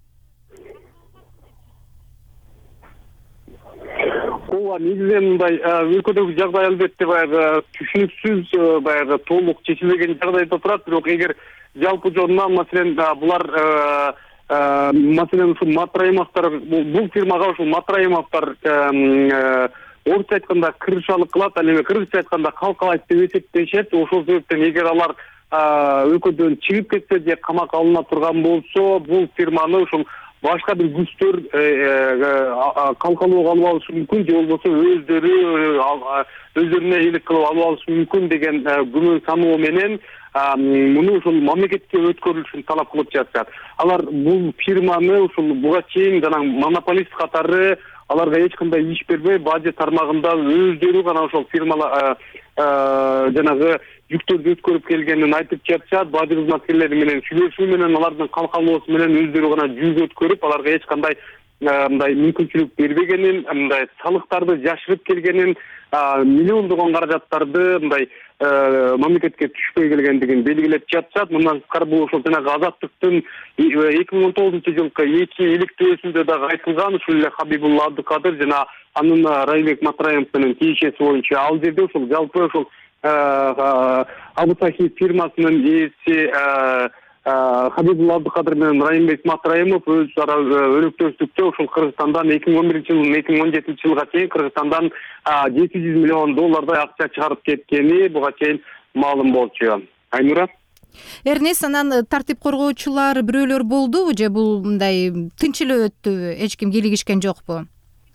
Ооба, негизинен мындай өлкөдөгү жагдай албетте баягы түшүнүксүз, баягы толук чечилбеген жагдайда турат. Бирок эгер жалпы жолунан, маселен, булар маселен ушул Матраимовдор, бул фирмага ушул Матраимовдор орусча айтканда кырышалык кылат, ал эми кыргызча айтканда калкалайт деп эсептешет. Ошол себептен эгер алар өлкөдөн чыгып кетсе же камакка алына турган болсо, бул фирманы ушул башка бир күчтөр калкалоого алып алышы мүмкүн, же болбосо өздөрү өздөрүнө ээлик кылып алып алышы мүмкүн деген күмөн саноо менен муну ушул мамлекетке өткөрүлүшүн талап кылып жатышат. Алар бул фирманы ушул буга чейин жана монополист катары аларга эч кандай иш бербей, бажы тармагында өздөрү гана ошол фирмалар жанагы жүктөрдү өткөрүп келгенин айтып жатышат. Бажы кызматкерлери менен сүйлөшүү менен алардын калкалоосу менен өздөрү гана жүк өткөрүп, аларга эч кандай мындай мүмкүнчүлүк бербегенин, мындай салыктарды жашырып келгенин, миллиондогон каражаттарды мындай мамлекетке түшпөй келгендигин белгилеп жатышат. Мындан тышкары бул ошол жанагы Азаттыктын эки миң он тогузунчу жылкы эки иликтөөсүндө дагы айтылган, ушул эле Хабибулла Абдыкадыр жана анын Райымбек Матраимовдун тиешеси боюнча ал жерде ушул жалпы ушул Абусахи фирмасынын ээси Хабибулла Абдыкадыр менен Райымбек Матраимов өз ара өнөктөштүктө ушул Кыргызстандан эки миң он биринчи жылдын эки миң он жетинчи жылга чейин Кыргызстандан жети жүз миллион доллардай акча чыгарып кеткени буга чейин маалым болчу. Айнура. Эрнес, анан тартип коргоочулар бирөөлөр болдубу же бул мындай тынч эле өттүбү? Эч ким кийлигишкен жокпу?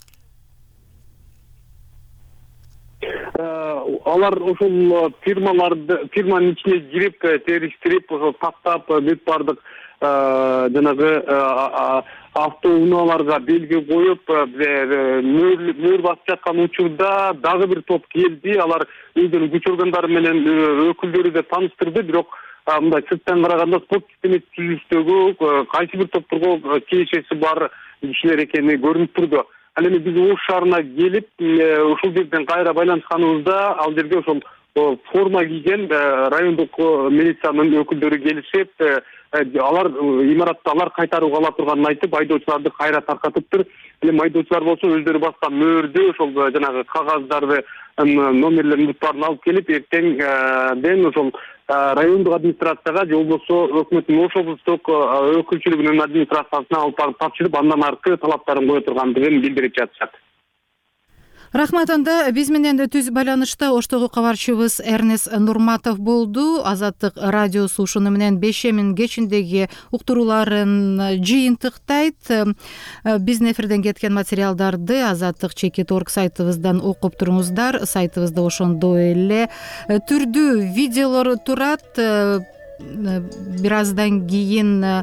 Алар ошол фирмаларды, фирманын ичине кирип, териштирип, ошол тактап, бүт бардык жанагы автоунааларга белги коюп, мөөр басып жаткан учурда дагы бир топ келди. Алар өздөрүнүн күч органдары менен өкүлдөрү да тааныштырды, бирок мындай сырттан караганда спорт системеси түзүлүштөгү кайсы бир топторго тиешеси бар кишилер экени көрүнүп турду. Ал эми биз Ош шаарына келип, ушул жерден кайра байланышканыбызда, ал жерде ошол форма кийген райондук милициянын өкүлдөрү келишип, алар имаратты алар кайтарууга ала турганын айтып, айдоочуларды кайра таркатыптыр. Эми айдоочулар болсо өздөрү баскан мөөрдү, ошол жанагы кагаздарды, номерлерин бутпарын алып келип, эртеңден ошол райондук администрацияга же болбосо өкмөттүн ош облустук өкүлчүлүгүнүн администрациясына алып барып тапшырып, андан аркы талаптарын кое тургандыгын билдирип жатышат. Рахмат. Анда биз менен түз байланышта Оштогу кабарчыбыз Эрнест Нурматов болду. Азаттык радиосу ушуну менен бешемин кечиндеги уктурууларын жыйынтыктайт. Биздин эфирден кеткен материалдарды Азаттык чекит орг сайтыбыздан окуп туруңуздар. Сайтыбызда ошондой эле түрдүү видеолор турат. Бир аздан кийин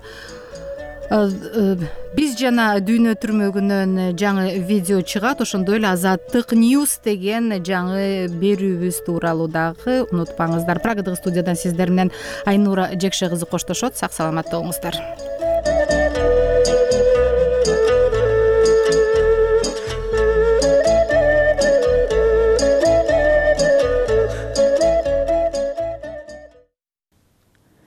биз жана дүйнө түрмөгүнөн жаңы видео чыгат. Ошондой эле Азаттык News деген жаңы берүүбүз тууралуу дагы унутпаңыздар. Прагадагы студиядан сиздер менен Айнура Жекше кызы коштошот. Сак саламатта болуңуздар.